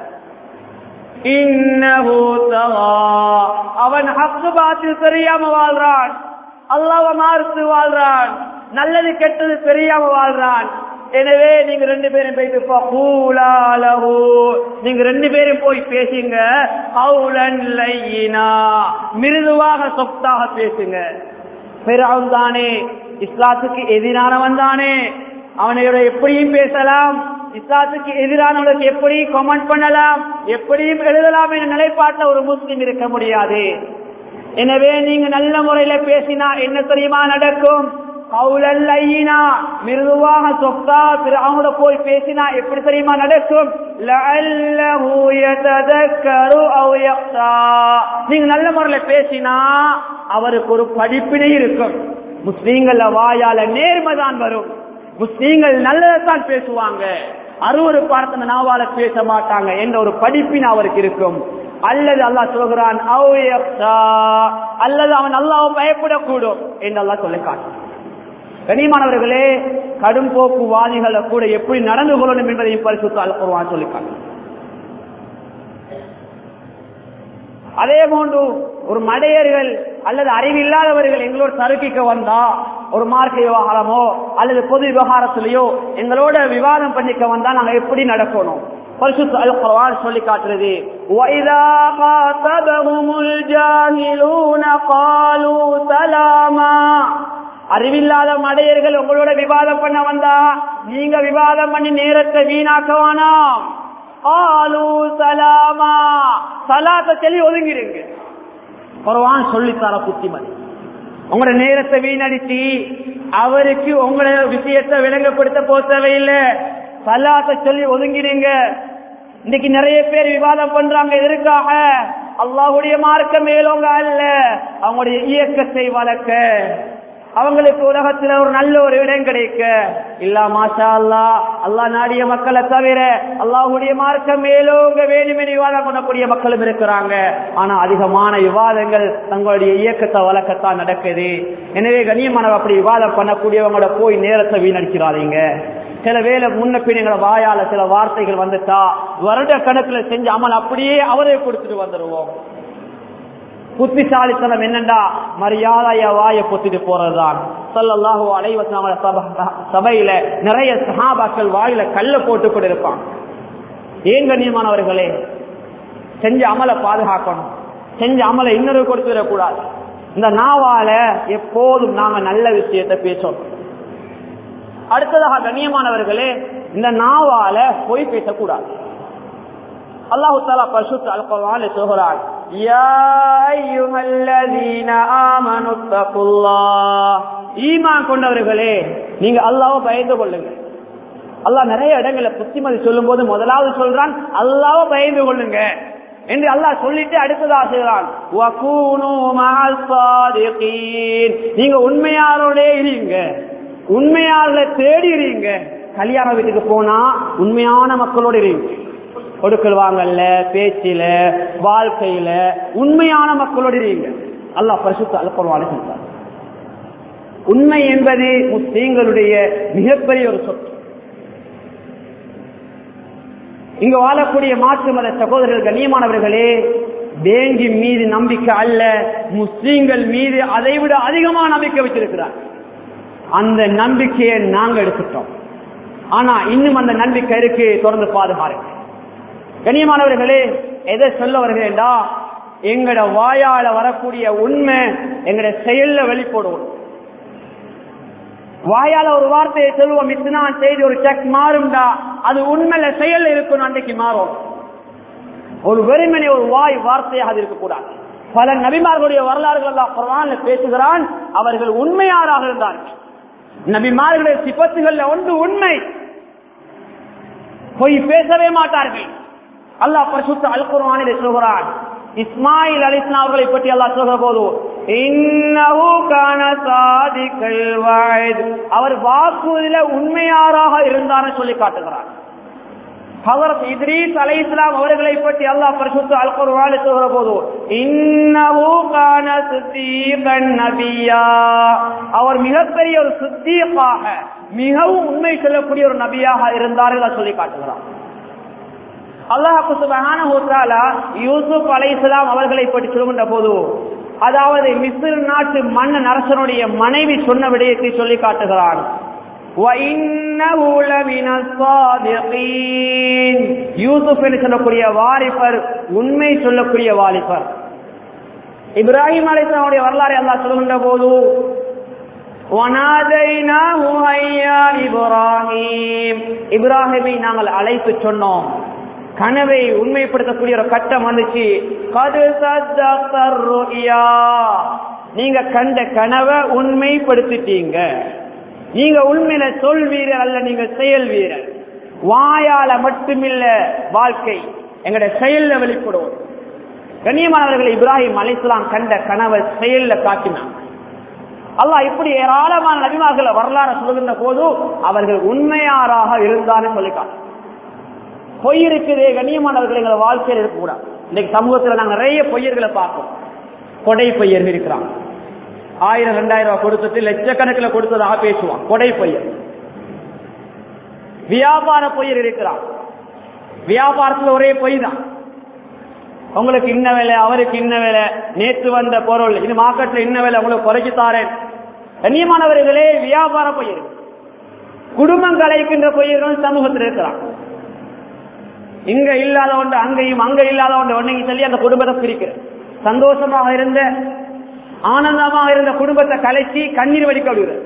இன்னஹு தகா, அவன் ஹக் பாத்தில் தெரியாம வாழ்றான், அல்லாஹ்வ மார்த்து வாழ்றான், நல்லது கெட்டது தெரியாம வாழ்றான். எனவே நீங்க ரெண்டு பேரும் போயிட்டு ஃபகூலா லஹு, நீங்க ரெண்டு பேரும் போய் பேசுங்க, கௌலன் லையினா, மிருதுவாக சொத்தாக பேசுங்க. ஃபிரௌன் தானே, இஸ்லாத்துக்கு எதிரானவன் தானே, அவனையோட எப்படியும் பேசலாம், இஸ்லாத்துக்கு எதிரானவர்களுக்கு எப்படி கமெண்ட் பண்ணலாம், எப்படியும் எழுதலாம் என்ற நிலைப்பாட்டில் ஒரு முஸ்லிம் இருக்க முடியாது. எனவே நீங்க நல்ல முறையில பேசினா என்ன தெரியுமா நடக்கும்? கவுலல்லையினா மிருதுவாக சொத்தா அவங்களோட போய் பேசினா எப்படி தெரியுமா நடக்கும்? லஅல்லஹு யததக்கரு அவ் யக்ஷா. நீங்க நல்ல முறையில பேசினா அவருக்கு ஒரு படிப்பினை இருக்கும். முஸ்லீம்கள வாயால நேர்மைதான் வரும். முஸ்லீம்கள் நல்லதான் பேசுவாங்க, அறுவரு பார்த்த நாவால பேச மாட்டாங்க என்ற ஒரு படிப்பினை அவருக்கு இருக்கும். அல்லது அல்லாஹ் சொல்கிறான் அவ் யக்ஷா, அல்லது அவன் அல்லாஹ்வை பயப்படக்கூடும் என்று அல்லாஹ் சொல்லி காட்டுறான். கனிமானவர்களே, கடும் போக்குவாதிகளை கூட எப்படி நடந்து கொள்ளணும் என்பதை பரிசுத்த அல் குர்ஆன் சொல்லிக்காங்க. அதே போன்று ஒரு மடையர்கள் அல்லது அறிவில்லாதவர்கள் எங்களோட தருக்கிக்க வந்தா, ஒரு மார்க்க விவகாரமோ அல்லது பொது விவகாரத்திலேயோ எங்களோட விவாதம் பண்ணிக்க வந்தா நாங்க எப்படி நடக்கணும்? பரிசுத்த அல் குர்ஆன் சொல்லி காட்டுறது, وَإِذَا خَاطَبَهُمُ الْجَاهِلُونَ قَالُوا سَلَامًا. அறிவில்லாத மடையர்கள் உங்களோட விவாதம் பண்ண வந்தா நீங்க விவாதம் பண்ணி நேரத்தை வீணாக்கவானா, ஆலு சலாமா, சலாத்தை சொல்லி ஒதுங்கிருங்க. குர்ஆன் சொல்லித்தர புத்திமதி. உங்களோட நேரத்தை வீணடிச்சு அவருக்கு உங்களோட விஷயத்தை விளங்கப்படுத்த போக தேவையில்லை, சலாத்தை சொல்லி ஒதுங்கிருங்க. இன்னைக்கு நிறைய பேர் விவாதம் பண்றாங்க, எதற்காக? அல்லாஹ்வுடைய மார்க்கம் மேலோங்க அல்ல, அவங்களுடைய இயக்கத்தை வளர்க்க, அவங்களுக்கு உலகத்துல ஒரு நல்ல ஒரு இடம் கிடைக்க. இல்ல மாஷா அல்லாஹ், அல்லாஹ் நாடிய மக்களை தவிர அல்லாஹ்வுடைய மார்க்கம் மேலோங்க வேணுமே விவாதம் பண்ணக்கூடிய மக்களும் இருக்கிறாங்க. ஆனா அதிகமான விவாதங்கள் தங்களுடைய இயக்கத்தை வளர்க்கத்தான் நடக்குது. எனவே கண்ணியமானவ அப்படி விவாதம் பண்ணக்கூடியவங்களோட போய் நேரத்தை வீணடிக்கிறாதீங்க. சில வேலை முன்ன பின்ன வாயால சில வார்த்தைகள் வந்துட்டா வருட கணக்குல செஞ்ச அமல் அப்படியே அவரே கொடுத்துட்டு வந்துருவோம். புத்திசாலித்தனம் என்னண்டா மரியாதைய வாய பொத்திட்டு போறதுதான். ஸல்லல்லாஹு அலைஹி வஸல்லம் சபையில நிறைய சஹாபாக்கள் வாயில கல்ல போட்டு கொண்டிருப்பாங்க. ஏன் கண்ணியமானவர்களே, செஞ்ச அமலை பாதுகாக்கணும், செஞ்ச அமலை இன்னொரு கொடுத்து விடக்கூடாது. இந்த நாவால எப்போதும் நாங்க நல்ல விஷயத்தை பேசணும். அடுத்ததாக கண்ணியமானவர்களே, இந்த நாவால போய் பேசக்கூடாது. அல்லாஹ் தஆலா பரிசுத்த அல் குர்ஆன்ல சொல்றான், யா அய்யுஹல்லதீன ஆமனு தகுல்லாஹ். ஈமான் கொண்டவர்களே, நீங்க அல்லாஹ்வை பயந்து கொள்ளுங்க. அல்லாஹ் நிறைய இடங்களை புத்திமதி சொல்லும் போது முதலாவது சொல்றான் அல்லாஹ்வை பயந்து கொள்ளுங்க என்று அல்லாஹ் சொல்லிட்டு அடுத்ததாக சொல்றான் வகூனு மஅல் ஸாதிகீன். நீங்க உண்மையாளரோட இருங்க, உண்மையாளரை தேடி இருங்க. கல்யாண வீட்டுக்கு போனா உண்மையான மக்களோட இருங்க. கொடுக்கல் வாங்கல்ல, பேச்சில, வாழ்க்கையில உண்மையான மக்களோடு இருங்க. அல்லாஹ் பரிசுத்த அல் குர்ஆன்ல சொல்றார். உண்மை என்பது முஸ்லிம்களுடைய மிகப்பெரிய ஒரு சொத்து. இங்கு வாழக்கூடிய மாற்று மத சகோதரர்கள் கண்ணியமானவர்களே, பேங்கி மீது நம்பிக்கை அல்ல, முஸ்லிம்கள் மீது அதை விட அதிகமான நம்பிக்கை வச்சிருக்கிறார். அந்த நம்பிக்கையை நாங்க எடுத்துட்டோம். ஆனா இன்னும் அந்த நம்பிக்கை இருக்கு, தொடர்ந்து பாதுகாருங்க. கண்ணியமானவர்களே, எதை சொல்ல வருகிறேன்டா, எங்கட வாயால வரக்கூடிய உண்மை எங்கட செயல்ல வெளிப்படுவோம். வாயால ஒரு வார்த்தையை சொல்லுவோம், இத்தனை செய்தி ஒரு செக் மாறும்டா, அது உண்மையில செயல் இருக்கணும், அன்றைக்கு மாறும். ஒரு வெறுமனே ஒரு வாய் வார்த்தையாக இருக்கக்கூடாது. பல நபிமார்களுடைய வரலாறுகள் எல்லாம் குர்ஆன்ல பேசுகிறான். அவர்கள் உண்மையாளராக இருந்தார்கள். நபிமார்களுடைய சிபத்துகள்ல ஒன்று உண்மை, பொய் பேசவே மாட்டார்கள். அல்லாஹ் பரிசுத்த அல் குர்ஆனிலே சொல்கிறான், இஸ்மாயில் அலைஹிஸ்ஸலாம் அவர்களை பற்றி அல்லாஹ் சொல்கிற போது இன்னஹு கான சாதிகல் வஅத், அவர் வாக்குறுதியில உண்மையாளராக இருந்தார்னு சொல்லி காட்டுகிறார். ஹஜ்ரத் இத்ரீஸ் அலைஹிஸ்ஸலாம் அவர்களை பற்றி அல்லாஹ் பரிசுத்த அல் குர்ஆனிலே சொல்கிற போது இன்னஹு கான சித்தீகன் நபியா, அவர் மிகப்பெரிய ஒரு சித்தீகாக, மிகவும் உண்மை சொல்லக்கூடிய ஒரு நபியாக இருந்தார்கள் சொல்லி காட்டுகிறார். அல்லாஹ் சுப்ஹானஹு வ தஆலா யூசுப் அலைஹிஸ்ஸலாம் அவர்களை பற்றி சொல்கின்ற போது, அதாவது மிஸ்ர் நாட்டு மன்னன் அரசனுடைய மனைவி சொன்ன விடயத்தை சொல்லி காட்டுகிறான். யூசுப் என்று சொல்லக்கூடிய வாலிபர் உண்மை சொல்லக்கூடிய வாலிபர். இப்ராஹிம் அலைஹிஸ்ஸலாமுடைய வரலாறு அல்லாஹ் சொல்கின்ற போது இப்ராஹிமை நாங்கள் அழைத்து சொன்னோம். கனவை உண்மைப்படுத்தக்கூடிய ஒரு கட்டம் வந்துச்சு. நீங்க கண்ட கனவை உண்மைப்படுத்திட்டீங்க. நீங்க உண்மையில சொல் வீரர் அல்ல, நீங்க செயல் வீரர். வாயால மட்டுமில்ல வாழ்க்கை எங்கட செயல்ல வெளிப்படும். கண்ணியமானவர்கள், இப்ராஹிம் அலைஹிஸ்ஸலாம் கண்ட கனவை செயல்ல காட்டினாங்க. அல்லாஹ் இப்படி ஏராளமான நபிமார்களை வரலாறு சொல்லுகின்ற போது அவர்கள் உண்மையாராக இருந்தாலும் சொல்லிக்காங்க. பொய் இருக்குதே கண்ணியமானவர்கள் எங்களை வாழ்க்கையில் இருக்கக்கூடாது. இன்னைக்கு சமூகத்தில் நாங்கள் நிறைய பொய்யர்களை பார்ப்போம். கொடை பொய்யர்கள் இருக்கிறாங்க. ஆயிரம் ரெண்டாயிரம் ரூபாய் கொடுத்துட்டு லட்சக்கணக்கில் கொடுத்ததாக பேசுவான். கொடை பொய்யர். வியாபார பொய்யர் இருக்கிறான். வியாபாரத்தில் ஒரே பொய் தான். உங்களுக்கு இன்ன வேலை, அவருக்கு இன்ன வேலை, நேற்று வந்த பொருள் இது மார்க்கெட்ல இன்ன வேலை, உங்களுக்கு குறைச்சி தாரேன். கண்ணியமானவர்களே, வியாபார பொய்யர். குடும்பம் கலைக்கின்ற பொய்யர்கள் சமூகத்தில் இருக்கிறான். இங்க இல்லாத ஒன்று அங்கேயும், அங்க இல்லாத ஒன்று ஒன்னையும் சொல்லி அந்த குடும்பத்தை பிரிக்கிற. சந்தோஷமாக இருந்த ஆனந்தமாக இருந்த குடும்பத்தை கலைச்சி கண்ணீர் வடிக்க விடுகிறது.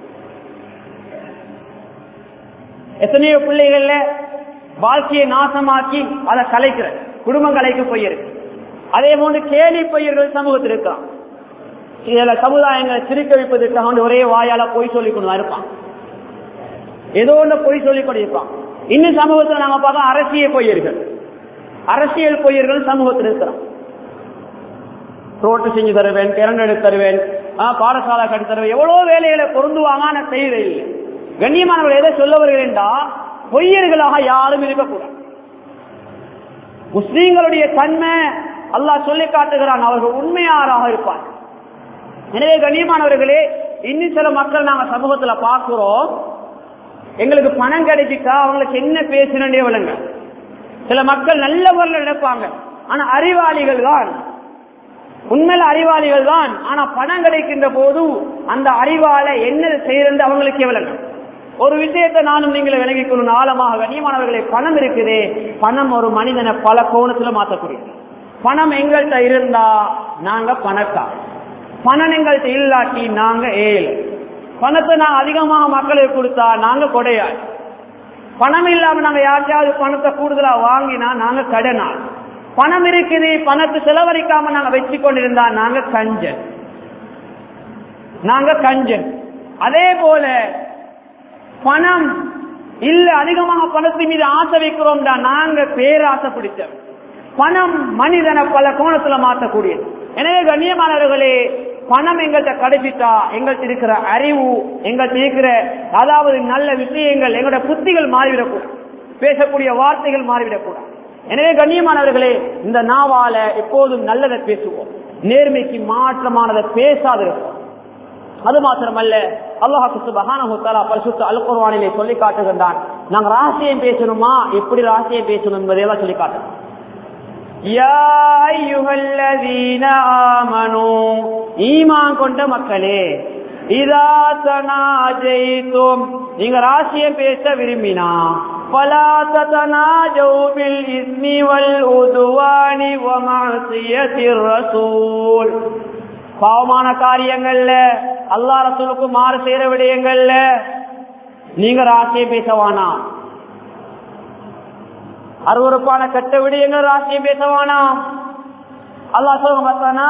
எத்தனையோ பிள்ளைகள்ல வாழ்க்கையை நாசமாக்கி அதை கலைக்கிற குடும்பம் கலைக்கு போயிருக்கு. அதே போன்று கேலி பொய்யர்கள் சமூகத்தில் இருக்கான். இதுல சமுதாயங்களை சிரிக்க வைப்பதற்காக ஒரே வாயால பொய் சொல்லிக் கொண்டு இருப்பான். ஏதோ ஒன்று பொய் சொல்லிக் கொண்டிருப்பான். இன்னும் சமூகத்தில் நாங்க பார்க்க அரசியல் பொய்யர்கள். அரசியல் பொய்யர்கள் சமூகத்தில் இருக்கிறான். ரோட்டு செஞ்சு தருவேன், திறன் எடுத்து தருவேன், பாடசாலை கட்டி தருவேன், எவ்வளவு வேலைகளை பொருந்துவாங்க. நான் செய்வதில்லை. கண்ணியமானவர்கள் எதை சொல்ல வருகிறேன்டா, பொய்யர்களாக யாரும் இருக்கக்கூடாது. முஸ்லீம்களுடைய தன்மை அல்லாஹ் சொல்லி காட்டுகிறான், அவர்கள் உண்மையாராக இருப்பார். எனவே கண்ணியமானவர்களே, இன்னும் சில மக்கள் நாங்க சமூகத்துல பார்க்கிறோம், எங்களுக்கு பணம் கிடைச்சிட்டா அவங்களுக்கு என்ன பேசணும்னே விளங்க. சில மக்கள் நல்லவர்கள் நினைப்பாங்க, ஆனா அறிவாளிகள் தான், உண்மையில அறிவாளிகள் தான். ஆனா பணம் கிடைக்கின்ற போது அந்த அறிவால என்ன செய்யறது அவங்களுக்கு விளங்க. ஒரு விஷயத்தை நானும் நீங்களை விளங்கிக் கொள்ளும் ஆழமாக. கண்ணியமானவர்களே, பணம் இருக்குதே, பணம் ஒரு மனிதனை பல கோணத்துல மாற்றக்கூடியது. பணம் எங்கள்கிட்ட இருந்தா நாங்க பணக்கார, பணம் எங்கள்கிட்ட இல்லாட்டி நாங்க ஏழை. பணத்தை நாங்க அதிகமாக மக்களுக்கு கொடுத்தா நாங்க கொடையாள். பணம் இல்லாம நாங்க யாருக்காவது பணத்தை கூடுதலா வாங்கினா நாங்க கடனாள். பணம் இருக்குது, பணத்தை செலவழிக்காம நாங்க வச்சு கொண்டிருந்தா நாங்க கஞ்சன், நாங்க கஞ்சன். அதே போல பணம் இல்ல, அதிகமாக பணத்தின் மீது ஆசை வைக்கிறோம்டா நாங்க பேராசை பிடிச்சோம். பணம் மனிதனை பல கோணத்துல மாற்றக்கூடியது. எனவே கண்ணியமானவர்களே, பணம் எங்கள்கிட்ட கிடைச்சிட்டா எங்கள்கிட்ட இருக்கிற அறிவு, எங்கள்கிட்ட இருக்கிற அதாவது நல்ல விஷயங்கள், எங்களோட புத்திகள் மாறிவிடக்கூடாது, பேசக்கூடிய வார்த்தைகள் மாறிவிடக்கூடாது. எனவே கண்ணியமானவர்களே, இந்த நாவால எப்போதும் நல்லதை பேசுவோம், நேர்மைக்கு மாற்றமானதை பேசாதிருப்போம். அது மாத்திரமல்ல, அல்லாஹ் சுப்ஹானஹு வ தஆலா பரிசுத்த அல் குர்ஆனிலே சொல்லி காட்டுகின்றான், நாங்க ரகசியம் பேசணுமா, எப்படி ரகசியம் பேசணும் என்பதையெல்லாம் சொல்லி காட்டுறோம். யா அய்யுஹல்லதீன ஆமனூ, ஈமான் கொண்ட மக்களே, இதா தனாஜைதும், நீங்க ரகசியம் பேச விரும்பினா, ஃபலா ததனாஜூ பில் இஸ்மி வல் உதுவானி வ மஅசியத்திர் ரசூல், பாவமான காரியங்கள்ல அல்லாஹ் ரசூலுக்கு மாறு செய்யற விடயங்கள்ல நீங்க ரகசியம் பேசவானா. அருவருப்பான கெட்ட விடயங்கள் ரகசியம் பேசவானா. அல்லாஹ் சொல்லுங்க,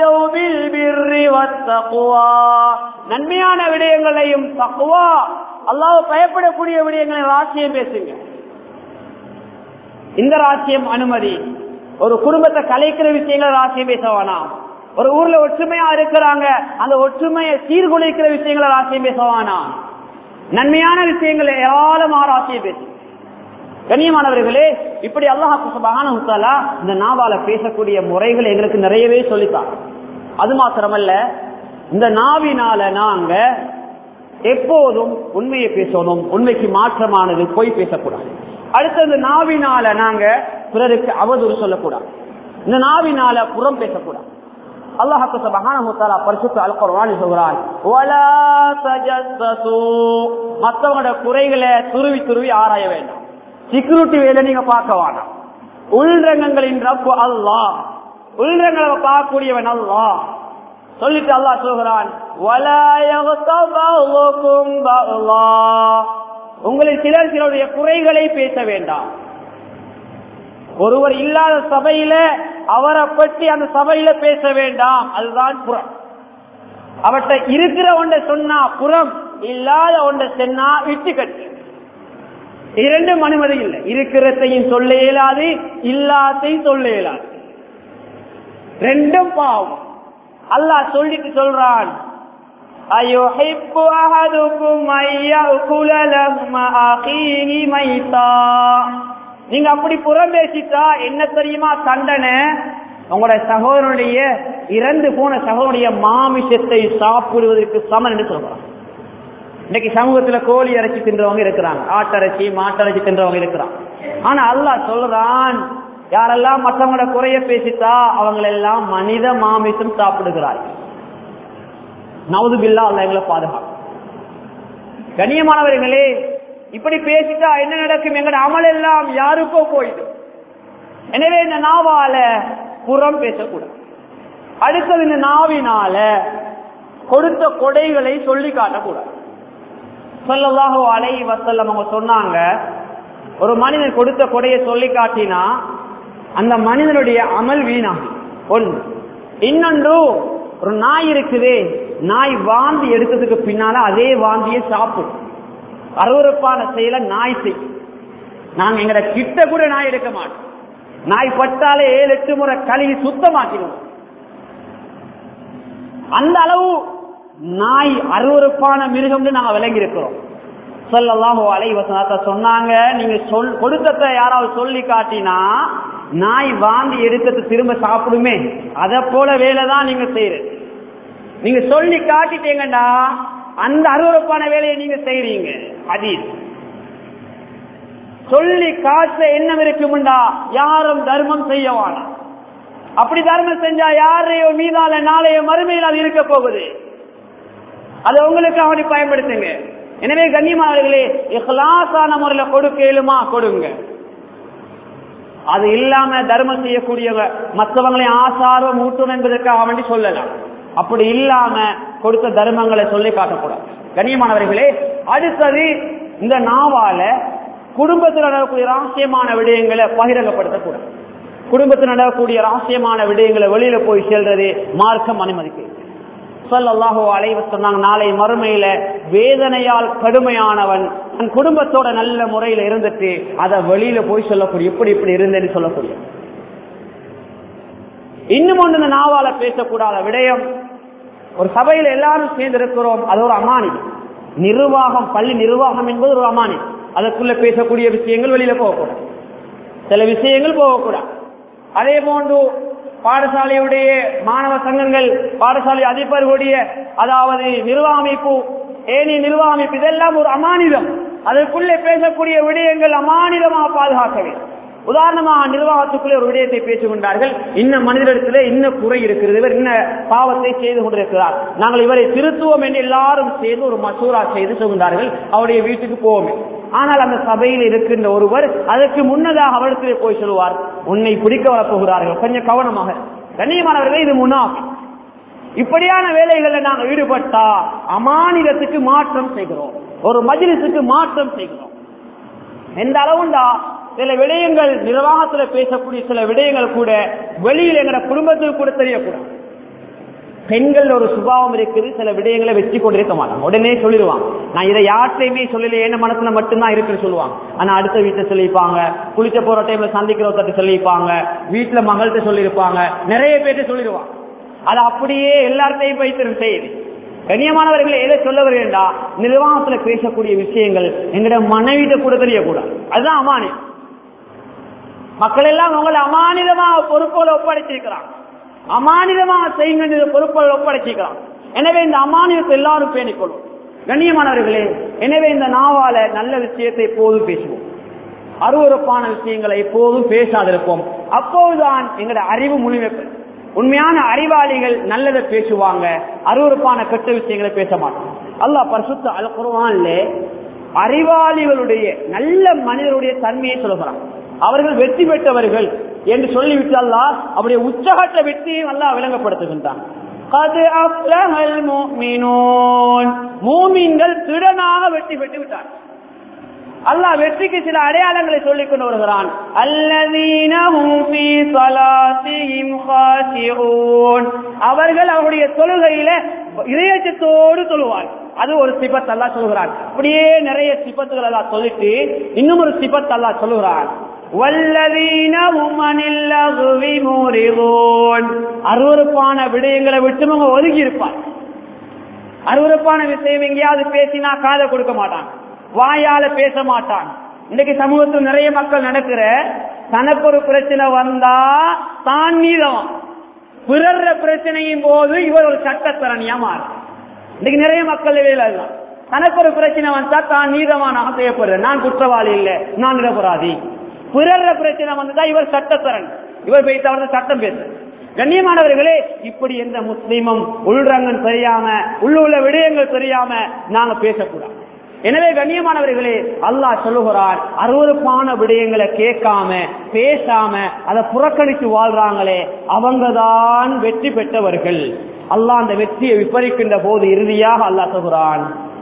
நன்மையான விடயங்களையும் தக்வா, அல்லாஹ் பயப்படக்கூடிய விடயங்களை ரகசியம் பேசுங்க. இந்த ரகசியம் அனுமதி. ஒரு குடும்பத்தை கலைக்கிற விஷயங்களை ரகசியம் பேசவானா. ஒரு ஊர்ல ஒற்றுமையா இருக்கிறாங்க, அந்த ஒற்றுமையை சீர்குலைக்கிற விஷயங்களை ரகசியம் பேசவானா. நன்மையான விஷயங்களை ஏராளமாக ரகசியம் பேசு. கண்ணியமானவர்களே, இப்படி அல்லாஹ் சுப்ஹானஹு வ தஆலா இந்த நாவால பேசக்கூடிய முறைகளை எங்களுக்கு நிறையவே சொல்லித்தாங்க. அது மாத்திரமல்ல, இந்த நாவினால நாங்க எப்போதும் உண்மையை பேசணும், உண்மைக்கு மாற்றமானது போய் பேசக்கூடாது. அடுத்தது, நாவினால நாங்க பிறருக்கு அவதூறு சொல்லக்கூடாது, இந்த நாவினால புறம் பேசக்கூடாது. அல்லாஹ் சுப்ஹானஹு வ தஆலா பரிசுத்த அல் குர்ஆனில் சொல்றான், வலா தஜஸ்ஸஸு, மத்தவங்களோட குறைகளை துருவி துருவி ஆராய வேண்டாம். செக்யூரிட்டி வேலை நீங்க பார்க்க வேண்டாம். உள்ரங்கங்களின் ரப்பு அல்லாஹ், உள்ரங்களை பார்க்கக்கூடியவன் அல்லாஹ். சொல்லிட்டு அல்லாஹ் சொல்கிறான், உங்களில் சிலர் சிலருடைய குறைகளை பேச வேண்டாம். ஒருவர் இல்லாத சபையில அவரை பற்றி அந்த சபையில பேச வேண்டாம். அதுதான் புறம். அவற்றை இருக்கிற ஒன்றை சொன்னா புறம், இல்லாத ஒன்றை சொன்னா விட்டு கட்டு. இரண்டும் அனுமதி இல்லை. இருக்கிறதையும் சொல்ல இயலாது, இல்லாதையும் சொல்ல இயலாது. ரெண்டும் பாவம். அல்லாஹ் சொல்லிட்டு சொல்றான், அயுஹிப்பு அஹதுக்கும் ஐயகுல லஹ்ம அகீஹி மைதா. நீங்க அப்படி புறம் பேசிட்டா என்ன தெரியுமா தண்டனை? உங்களுடைய சகோதரனுடைய இறந்து போன சகோதரனுடைய மாமிசத்தை சாப்பிடுவதற்கு சமன் என்று சொல்றாங்க. இன்னைக்கு சமூகத்துல கோழி இறைச்சி தின்றவங்க இருக்கிறாங்க, ஆட்டரைச்சி மாட்டரைச்சி தின்றவங்க இருக்கிறாங்க. ஆனா அல்லாஹ் சொல்றான், யாரெல்லாம் மற்றவங்களோட குறைய பேசிட்டா அவங்களெல்லாம் மனித மாமிசம் சாப்பிடுகிறார்கள். நவுது பில்லா, அல்லாஹ் எங்களை பாதுகாப்பு. கண்ணியமானவர்களே, இப்படி பேசிட்டா என்ன நடக்கும்? எங்களோட அமல் எல்லாம் யாருக்கோ போயிடும். எனவே இந்த நாவால புறம் பேசக்கூடாது. அடுத்தது, இந்த நாவினால கொடுத்த கொடைகளை சொல்லி காட்டக்கூடாது. ஸல்லல்லாஹு அலைஹி வஸல்லம் அவங்க சொன்னாங்க, ஒரு மனிதன் கொடுத்த கொடையை சொல்லி காட்டினா அந்த மனிதனுடைய அமல் வீணாகும். ஒன்று. இன்னொன்று, ஒரு நாய் இருக்குது, நாய் வாந்தி எடுத்ததுக்கு பின்னால அதே வாந்தியை சாப்பிடும். அருவருப்பான செயல நாய் செய்யும். நாங்க எங்கட கிட்ட கூட நாய் எடுக்க மாட்டோம். நாய் பட்டாலே ஏழு எட்டு முறை கழுவி சுத்தமாக்கிடுவோம். அந்த அளவு நாய் அருவருப்பான மிருகம் நாங்க விளங்கி இருக்கிறோம். ஸல்லல்லாஹு அலைஹி வஸல்லம் சொன்னாங்க, நீங்க சொல் கொடுத்தத யாராவது சொல்லி காட்டினா நாய் வாந்தி எடுத்தது திரும்ப சாப்பிடுமே, அத போல வேலைதான் நீங்க செய்யறது. நீங்க சொல்லி காட்டிட்டீங்கடா அந்த அருவருப்பான வேலையை நீங்க செய்றீங்க. ஹதீஸ் சொல்லி காட்ட எண்ணம் இருக்கும்டா யாரும் தர்மம் செய்யவானா. அப்படி தர்மம் செஞ்சா யாரையோ மீதால நாளைய மறுமையில் அது இருக்க போகுது. அதை உங்களுக்கு அப்படி பயன்படுத்துங்க. எனவே கண்ணியமானவர்களே, இஹ்லாஸான முறையில கொடுக்க இயலுமா கொடுங்க. அது இல்லாம தர்மம் செய்யக்கூடியவங்க மற்றவங்களை ஆசாரம் ஊட்டும் என்பதற்காக வேண்டி சொல்லலாம். அப்படி இல்லாம கொடுத்த தர்மங்களை சொல்லி காட்டக்கூடாது. கண்ணியமானவர்களே, அடுத்தது, இந்த நாவால குடும்பத்தில் நடக்கக்கூடிய ரகசியமான விடயங்களை பகிரங்கப்படுத்தக்கூடாது. குடும்பத்தில் நடக்கக்கூடிய ரகசியமான விடயங்களை வெளியில போய் செல்றது மார்க்கம் அனுமதிக்கிறது. ஸல்லல்லாஹு அலைஹி வஸல்லம் நாளை மறுமையில வேதனையால் கடுமையானவன் தன் குடும்பத்தோட நல்ல முறையில இருந்துட்டு அதை வெளியில போய் சொல்லக்கூடிய, இப்படி இப்படி இருந்தேன்னு சொல்லக்கூடிய. இன்னும் ஒன்று, இந்த நாவால பேசக்கூடாத விடயம், ஒரு சபையில எல்லாரும் சேர்ந்து இருக்கிறோம், அது ஒரு அமானிதம். நிர்வாகம், பள்ளி நிர்வாகம் என்பது ஒரு அமானிதம். அதற்குள்ள பேசக்கூடிய விஷயங்கள் வெளியில போகக்கூடாது, சில விஷயங்கள் போகக்கூடாது. அதே போன்று பாடசாலையுடைய மாணவ சங்கங்கள், பாடசாலை அதிபர்களுடைய அதாவது நிர்வாக அமைப்பு, ஏனைய நிர்வாக அமைப்பு, இதெல்லாம் ஒரு அமானிதம். அதற்குள்ளே பேசக்கூடிய விடயங்கள் அமானிதமாக பாதுகாக்க வேண்டும். உதாரணமாக நிர்வாகத்துக்குள்ளே ஒரு விடயத்தை பேசுகின்றார்கள், இன்ன மனிதரிடத்திலே இன்ன குறை இருக்கிறது, இவர் இன்ன பாவத்தை செய்து கொண்டிருக்கிறார், நாங்கள் இவரை திருத்துவோம் என்று எல்லாரும் சேர்ந்து ஒரு மசூரா செய்து சொல்கின்றார்கள். அவருடைய வீட்டுக்கு போவோமே. ஆனால் அந்த சபையில் இருக்கின்ற ஒருவர் அதற்கு முன்னதாக அவரிடத்திலே போய் சொல்லுவார், உன்னை பிடிக்க வரப்போகிறார்கள், கொஞ்சம் கவனமாக. கண்ணியமானவர்களே, இது முன்னாஃபிக். இப்படியான வேலைகளில் நாங்கள் ஈடுபட்டா அமானிதத்துக்கு மாற்றம் செய்கிறோம், ஒரு மஜ்லிஸுக்கு மாற்றம் செய்கிறோம். எந்த அளவுண்டா சில விடயங்கள் நிர்வாகத்துல பேசக்கூடிய சில விடயங்கள் கூட வெளியில் எங்க குடும்பத்துக்கு கூட தெரியக்கூடாது. பெண்கள் ஒரு சுபாவம் இருக்குது, சில விடயங்களை வச்சு கொண்டிருக்க மாட்டாங்க, உடனே சொல்லிடுவாங்க. நான் இதை யார்ட்டையுமே சொல்லல, என்ன மனசுல மட்டும்தான் இருக்குன்னு சொல்லுவாங்க. ஆனா அடுத்த வீட்டை சொல்லியிருப்பாங்க, குளிச்ச போற டைம்ல சந்திக்கிறவர்கிட்ட சொல்லியிருப்பாங்க, வீட்டுல மகள்கிட்ட சொல்லியிருப்பாங்க, நிறைய பேர்ட்ட சொல்லிடுவாங்க. அது அப்படியே எல்லார்ட்டையும் வைத்திரும் செய்யுது. கண்ணியமானவர்களை எதை சொல்ல வருகிறா, நிர்வாகத்துல பேசக்கூடிய விஷயங்கள் எங்கட மனைவிட்ட கூட தெரியக்கூடாது. அதுதான் அமானிதம். மக்கள் எல்லாம் உங்களை அமானிதமாக பொறுப்போல ஒப்படைச்சிருக்கிறாங்க, அமானிதமாக செய்யுங்க பொறுப்போல ஒப்படைச்சிருக்கிறாங்க. எனவே இந்த அமானிதத்தை எல்லாரும் பேணிக்கொள்ளும். கண்ணியமானவர்களே, எனவே இந்த நாவால நல்ல விஷயத்தை எப்போதும் பேசுவோம், அருவருப்பான விஷயங்களை எப்போதும் பேசாதிருப்போம். அப்போதுதான் எங்களோட அறிவு முழுமைப்படும். உண்மையான அறிவாளிகள் நல்லதை பேசுவாங்க, அருவருப்பான கெட்ட விஷயங்களை பேச மாட்டாங்க. அல்லாஹ் பரிசுத்த அல் குர்ஆன்ல அறிவாளிகளுடைய நல்ல மனிதருடைய தன்மையை சொல்கிறான். அவர்கள் வெற்றி பெற்றவர்கள் என்று சொல்லிவிட்டு அல்லாஹ் அவருடைய உச்சகட்ட வெற்றியை அல்லாஹ் விளங்கப்படுத்துகின்றான். கத் அஃப்லஹல் முஃமினூன், மூமின்கள் திடனாக வெற்றி பெற்று விட்டார். அல்லாஹ் வெற்றிக்கு சில அடையாளங்களை சொல்லிக் கொண்டு வருகிறான். அல்லதீன ஹும் ஃபீ ஸலாத்திஹிம் காஷிஊன், அவர்கள் அவருடைய தொழுகையில இறையச்சத்தோடு தொழுவார். அது ஒரு சிபத் அல்லாஹ் சொல்கிறான். அப்படியே நிறைய சிபத்துகள் அல்லாஹ் சொல்லிட்டு இன்னும் ஒரு சிபத் அல்லாஹ் சொல்கிறான். வல்லதீன ஹும் அனில் லக்வி முரிதூன், அருவருப்பான விடயங்களை விட்டு அவங்க ஒதுங்கி இருப்பார். அருவருப்பான விஷயம் எங்கேயாவது பேசினா காதை கொடுக்க மாட்டான், வாயால பேச மாட்டான். இன்னைக்கு சமூகத்தில் நிறைய மக்கள் நடக்கிற, தனக்கு ஒரு பிரச்சனை வந்தா தான் நீதம், பிறர் பிரச்சனையின் போது இவர் ஒரு சட்டத்தரணியா மாறு. இன்னைக்கு நிறைய மக்கள் வேலை, தனக்கு ஒரு பிரச்சனை வந்தா தான் நீதமானாக செய்யப்படுற, நான் குற்றவாளி இல்லை, நான் நிரபராதி. பிறர் பிரச்சனை வந்தா இவர் சட்டத்தரன், இவர் பேச சட்டம் பேச. கண்ணியமானவர்களே, இப்படி எந்த முஸ்லீமும் உள்ரங்கன் தெரியாம, உள்ளுள்ள விடயங்கள் தெரியாம நாங்க பேசக்கூடாது. எனவே கண்ணியமானவர்களே, அல்லாஹ் சொல்லுகிறார், அருவருப்பான விடயங்களை கேட்காம பேசாம அதை புறக்கணித்து வாழ்றாங்களே அவங்கதான் வெற்றி பெற்றவர்கள். அல்லாஹ் அந்த வெற்றியை விபரிக்கின்ற போது இறுதியாக அல்லாஹ் சொல்கிறான்,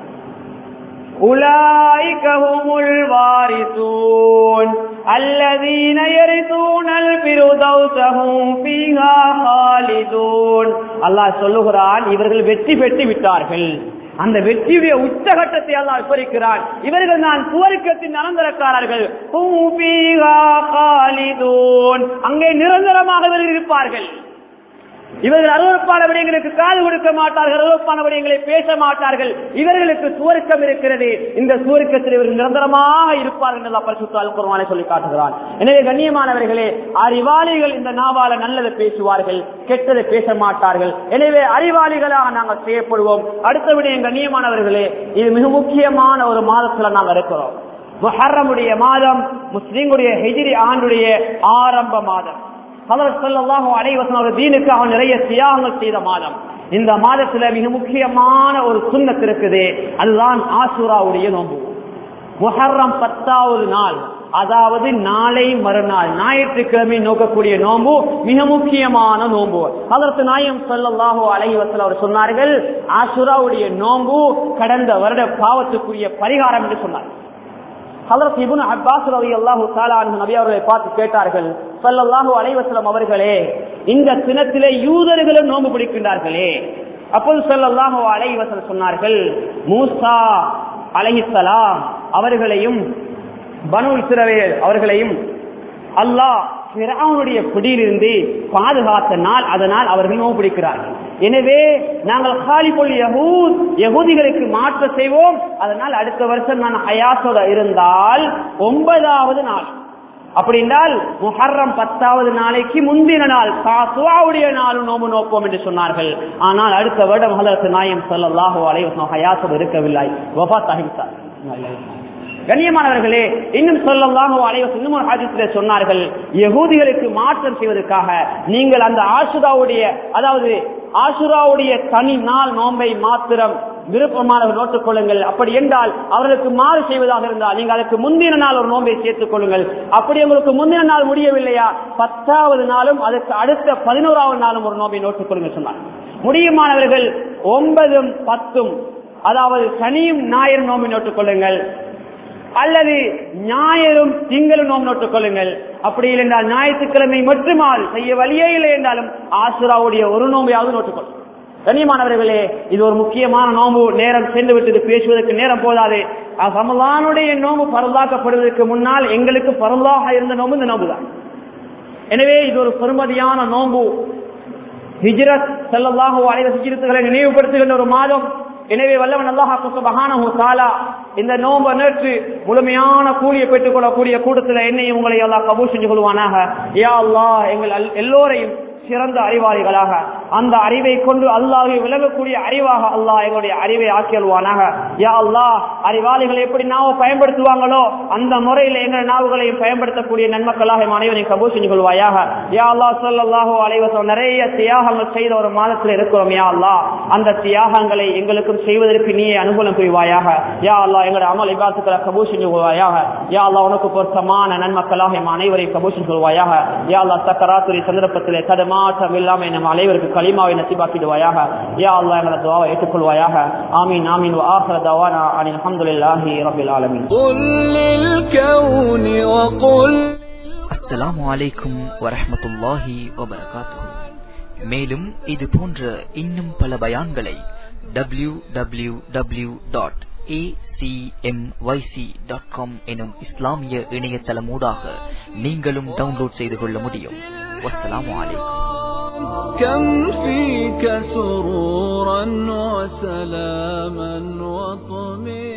உலாயிக ஹுமுல் வாரிசூன் அல்லதீன யரிசூனல் ஃபிர்தௌஸ ஹும் ஃபீஹா காலிதூன். அல்லாஹ் சொல்லுகிறான், இவர்கள் வெற்றி பெற்று விட்டார்கள். அந்த வெற்றியுடைய உச்சகட்டத்தை அல்லாஹ் விவரிக்கிறான். இவர்கள் நான் சுவர்க்கத்தின் அனந்தரக்காரர்கள், அங்கே நிரந்தரமாக இருப்பார்கள். இவர்கள் அருவருப்பான விடயங்களுக்கு காது கொடுக்க மாட்டார்கள், அருவருப்பான விடயங்களை பேச மாட்டார்கள். இவர்களுக்கு சுவர்க்கம் இருக்கிறது, இந்த சுவர்க்கத்தில் இவர்கள் நிரந்தரமாக இருப்பார்கள் என்று அல்லாஹ் பரிசுத்த அல் குர்ஆனை சொல்லி காட்டுகிறான். எனவே கண்ணியமானவர்களே, அறிவாளிகள் இந்த நாவால நல்லதை பேசுவார்கள், கெட்டதை பேச மாட்டார்கள். எனவே அறிவாளிகளாக நாங்கள் செய்யப்படுவோம். அடுத்த விடயம் கண்ணியமானவர்களே, இது மிக முக்கியமான ஒரு மாதத்துல நாங்கள் இருக்கிறோம். முஹர்ரமுடைய மாதம், முஸ்லிம்களுடைய ஹிஜ்ரி ஆண்டுடைய ஆரம்ப மாதம். ஹஜ்ரத் ஸல்லல்லாஹு அலைஹி வஸல்லம் தீனுக்கு அவன் நிறைய தியாகங்கள் செய்த மாதம். இந்த மாதத்துல மிக முக்கியமான ஒரு சுன்னத் இருக்குது, அதுதான் ஆஷூராவுடைய நோன்பு. முஹர்ரம் பத்தாவது நாள், அதாவது நாளை மறுநாள் ஞாயிற்றுக்கிழமை நோக்கக்கூடிய நோன்பு மிக முக்கியமான நோன்பு. ஹஜ்ரத் நாயகம் ஸல்லல்லாஹு அலைஹி வஸல்லம் அவர் சொன்னார்கள், ஆஷூராவுடைய நோன்பு கடந்த வருட பாவத்துக்குரிய பரிகாரம் என்று சொன்னார். ஹஜ்ரத் இப்னு அப்பாஸ் ரலியல்லாஹு தஆலா அன்ஹு நபி அவர்களை பார்த்து கேட்டார்கள், ஸல்லல்லாஹு அலைஹி வஸல்லம் அவர்களே, இந்த தினத்திலே யூதர்களும் நோன்பு பிடிக்கின்றார்களே. அப்போது ஸல்லல்லாஹு அலைஹி வஸல்லம் சொன்னார்கள், மூசா அலைஹிஸ்ஸலாம் அவர்களையும் பனு இஸ்ரவேல் அவர்களையும் அல்லாஹ் ஃபிரௌனுடைய பிடியிலிருந்து பாதுகாத்த நாள், அதனால் அவர்கள் நோன்பு பிடிக்கிறார்கள். எனவே நாங்கள் காலிபுல் யஹூத் யஹூதிகளுக்கு மாற்ற செய்வோம். அதனால் அடுத்த வருஷம் நான் ஹயாத்தோட இருந்தால் ஒன்பதாவது நாள், அப்படி என்றால் முஹர்ரம் பத்தாவது நாளைக்கு முந்தின நாள் தாசுவாவுடைய நாளும் நோம்பு நோப்போம் என்று சொன்னார்கள். ஆனால் அடுத்த வருடம் ஹஜ்ரத் நாயகம் ஸல்லல்லாஹு அலைஹி வஸல்லம் ஹயாத்தோடு இருக்கவில்லை, வஃபாத் ஆகிவிட்டார். கண்ணியமானவர்களே, இன்னும் ஸல்லல்லாஹு அலைஹி வஸல்லம் இன்னும் ஒரு ஹதீஸிலே சொன்னார்கள், யஹூதிகளுக்கு மாற்றம் செய்வதற்காக நீங்கள் அந்த ஆஷுராவுடைய, அதாவது ஆஷுராவுடைய தனி நாள் நோன்பை மாத்திரம் விருப்பமானவர் நோட்டுக் கொள்ளுங்கள். அப்படி என்றால் அவர்களுக்கு மாறு செய்வதாக இருந்தால் நீங்கள் அதற்கு முந்தின நாள் ஒரு நோன்பை சேர்த்துக் கொள்ளுங்கள். அப்படி உங்களுக்கு முந்தின நாள் முடியவில்லையா, பத்தாவது நாளும் அதற்கு அடுத்த பதினோராவது நாளும் ஒரு நோன்பை நோட்டுக் கொள்ளுங்கள் சொன்னார். முடியுமானவர்கள் ஒன்பதும் பத்தும், அதாவது சனியும் ஞாயிறு நோன்பை நோட்டுக் கொள்ளுங்கள், அல்லது ஞாயிறும் திங்களும் நோம்பு நோட்டுக் கொள்ளுங்கள். அப்படி இல்லை என்றால் ஞாயிற்றுக்கிழமை மட்டுமால் செய்ய வழியே இல்லை என்றாலும் ஆஷுராவுடைய ஒரு நோம்பையாவது நோட்டுக் கொள்ளுங்கள். கண்ணியமானவர்களே, இது ஒரு முக்கியமான நோம்பு. நேரம் சென்று விட்டது, பேசுவதற்கு நேரம் போதாது. ரமலானுடைய நோம்பு பரலாக்கப்படுவதற்கு முன்னால் எங்களுக்கு பரலாக இருந்த நோம்பு இந்த நோம்பு தான். எனவே இது ஒரு பெருமதியான நோம்பு. ஹிஜ்ரத் ஸல்லல்லாஹு அலைஹி வஸல்லம் ஹிஜ்ரத்துகளை நினைவுபடுத்துகின்ற ஒரு மாதம். எனவே வல்லவன் அல்லாஹ் சுப்ஹானஹு வ தஆலா இந்த நோன்பை நேற்று முழுமையான கூலியை பெற்றுக் கொள்ளக்கூடிய கூட்டத்தில் என்னையும் உங்களை அல்லாஹ் கபூல் செஞ்சு கொள்வானாக. யா அல்லாஹ், எங்கள் எல்லோரையும் சிறந்த அறிவாளிகளாக, அந்த அறிவை கொண்டு அல்லாஹ்வை விளங்கக்கூடிய அறிவாக அல்லாஹ் எங்களுடைய அறிவை ஆக்கியல்வானாக. யா அல்லாஹ், அறிவாளிகள் எப்படி நாவை பயன்படுத்துவாங்களோ அந்த முறையில் எங்கள் நாவுகளையும் பயன்படுத்தக்கூடிய நன்மக்களாக அனைவரையும் கபூல் செஞ்சு கொள்வாயாக. யா அல்லாஹ், ஸல்லல்லாஹு அலைஹி வஸல்லம் நிறைய தியாகங்கள் செய்த ஒரு மாதத்தில் இருக்கிறோம். யா அல்லாஹ், அந்த தியாகங்களை எங்களுக்கும் செய்வதற்கு நீ அனுகூலம் புரிவாயாக. யா அல்லாஹ், எங்களுடைய அமல் இபாதத்துக்களை கபூல் செஞ்சு கொள்வாயாக. யா அல்லாஹ், உனக்கு பொருத்தமான நன்மக்களாக அனைவரையும் கபூல் செஞ்சு கொள்வாயாக. யா அல்லாஹ், சக்கராத்துடைய சந்தர்ப்பத்திலே தடுமாற்றம் இல்லாமல் நம் அனைவருக்கு கலிமாவை நசீபாக்கிடுவாயாக. யா அல்லாஹ் எங்களது துஆவை ஏற்றுக்கொள்வாயாக. ஆமீன் ஆமீன். வ ஆகிரு தவானா அனில் ஹம்துலில்லாஹி ரப்பில் ஆலமீன். அஸ்ஸலாமு அலைக்கும் வரஹ்மத்துல்லாஹி வபரகாத்துஹு. மேலும் இது போன்ற இன்னும் பல பயான்களை W W W dot A C M Y C dot com எனும் இஸ்லாமிய இணையதளமூடாக நீங்களும் டவுன்லோட் செய்து கொள்ள முடியும். வஸ்ஸலாமு அலைக்கும். كم فيك سرورا وسلاما وطمئنانا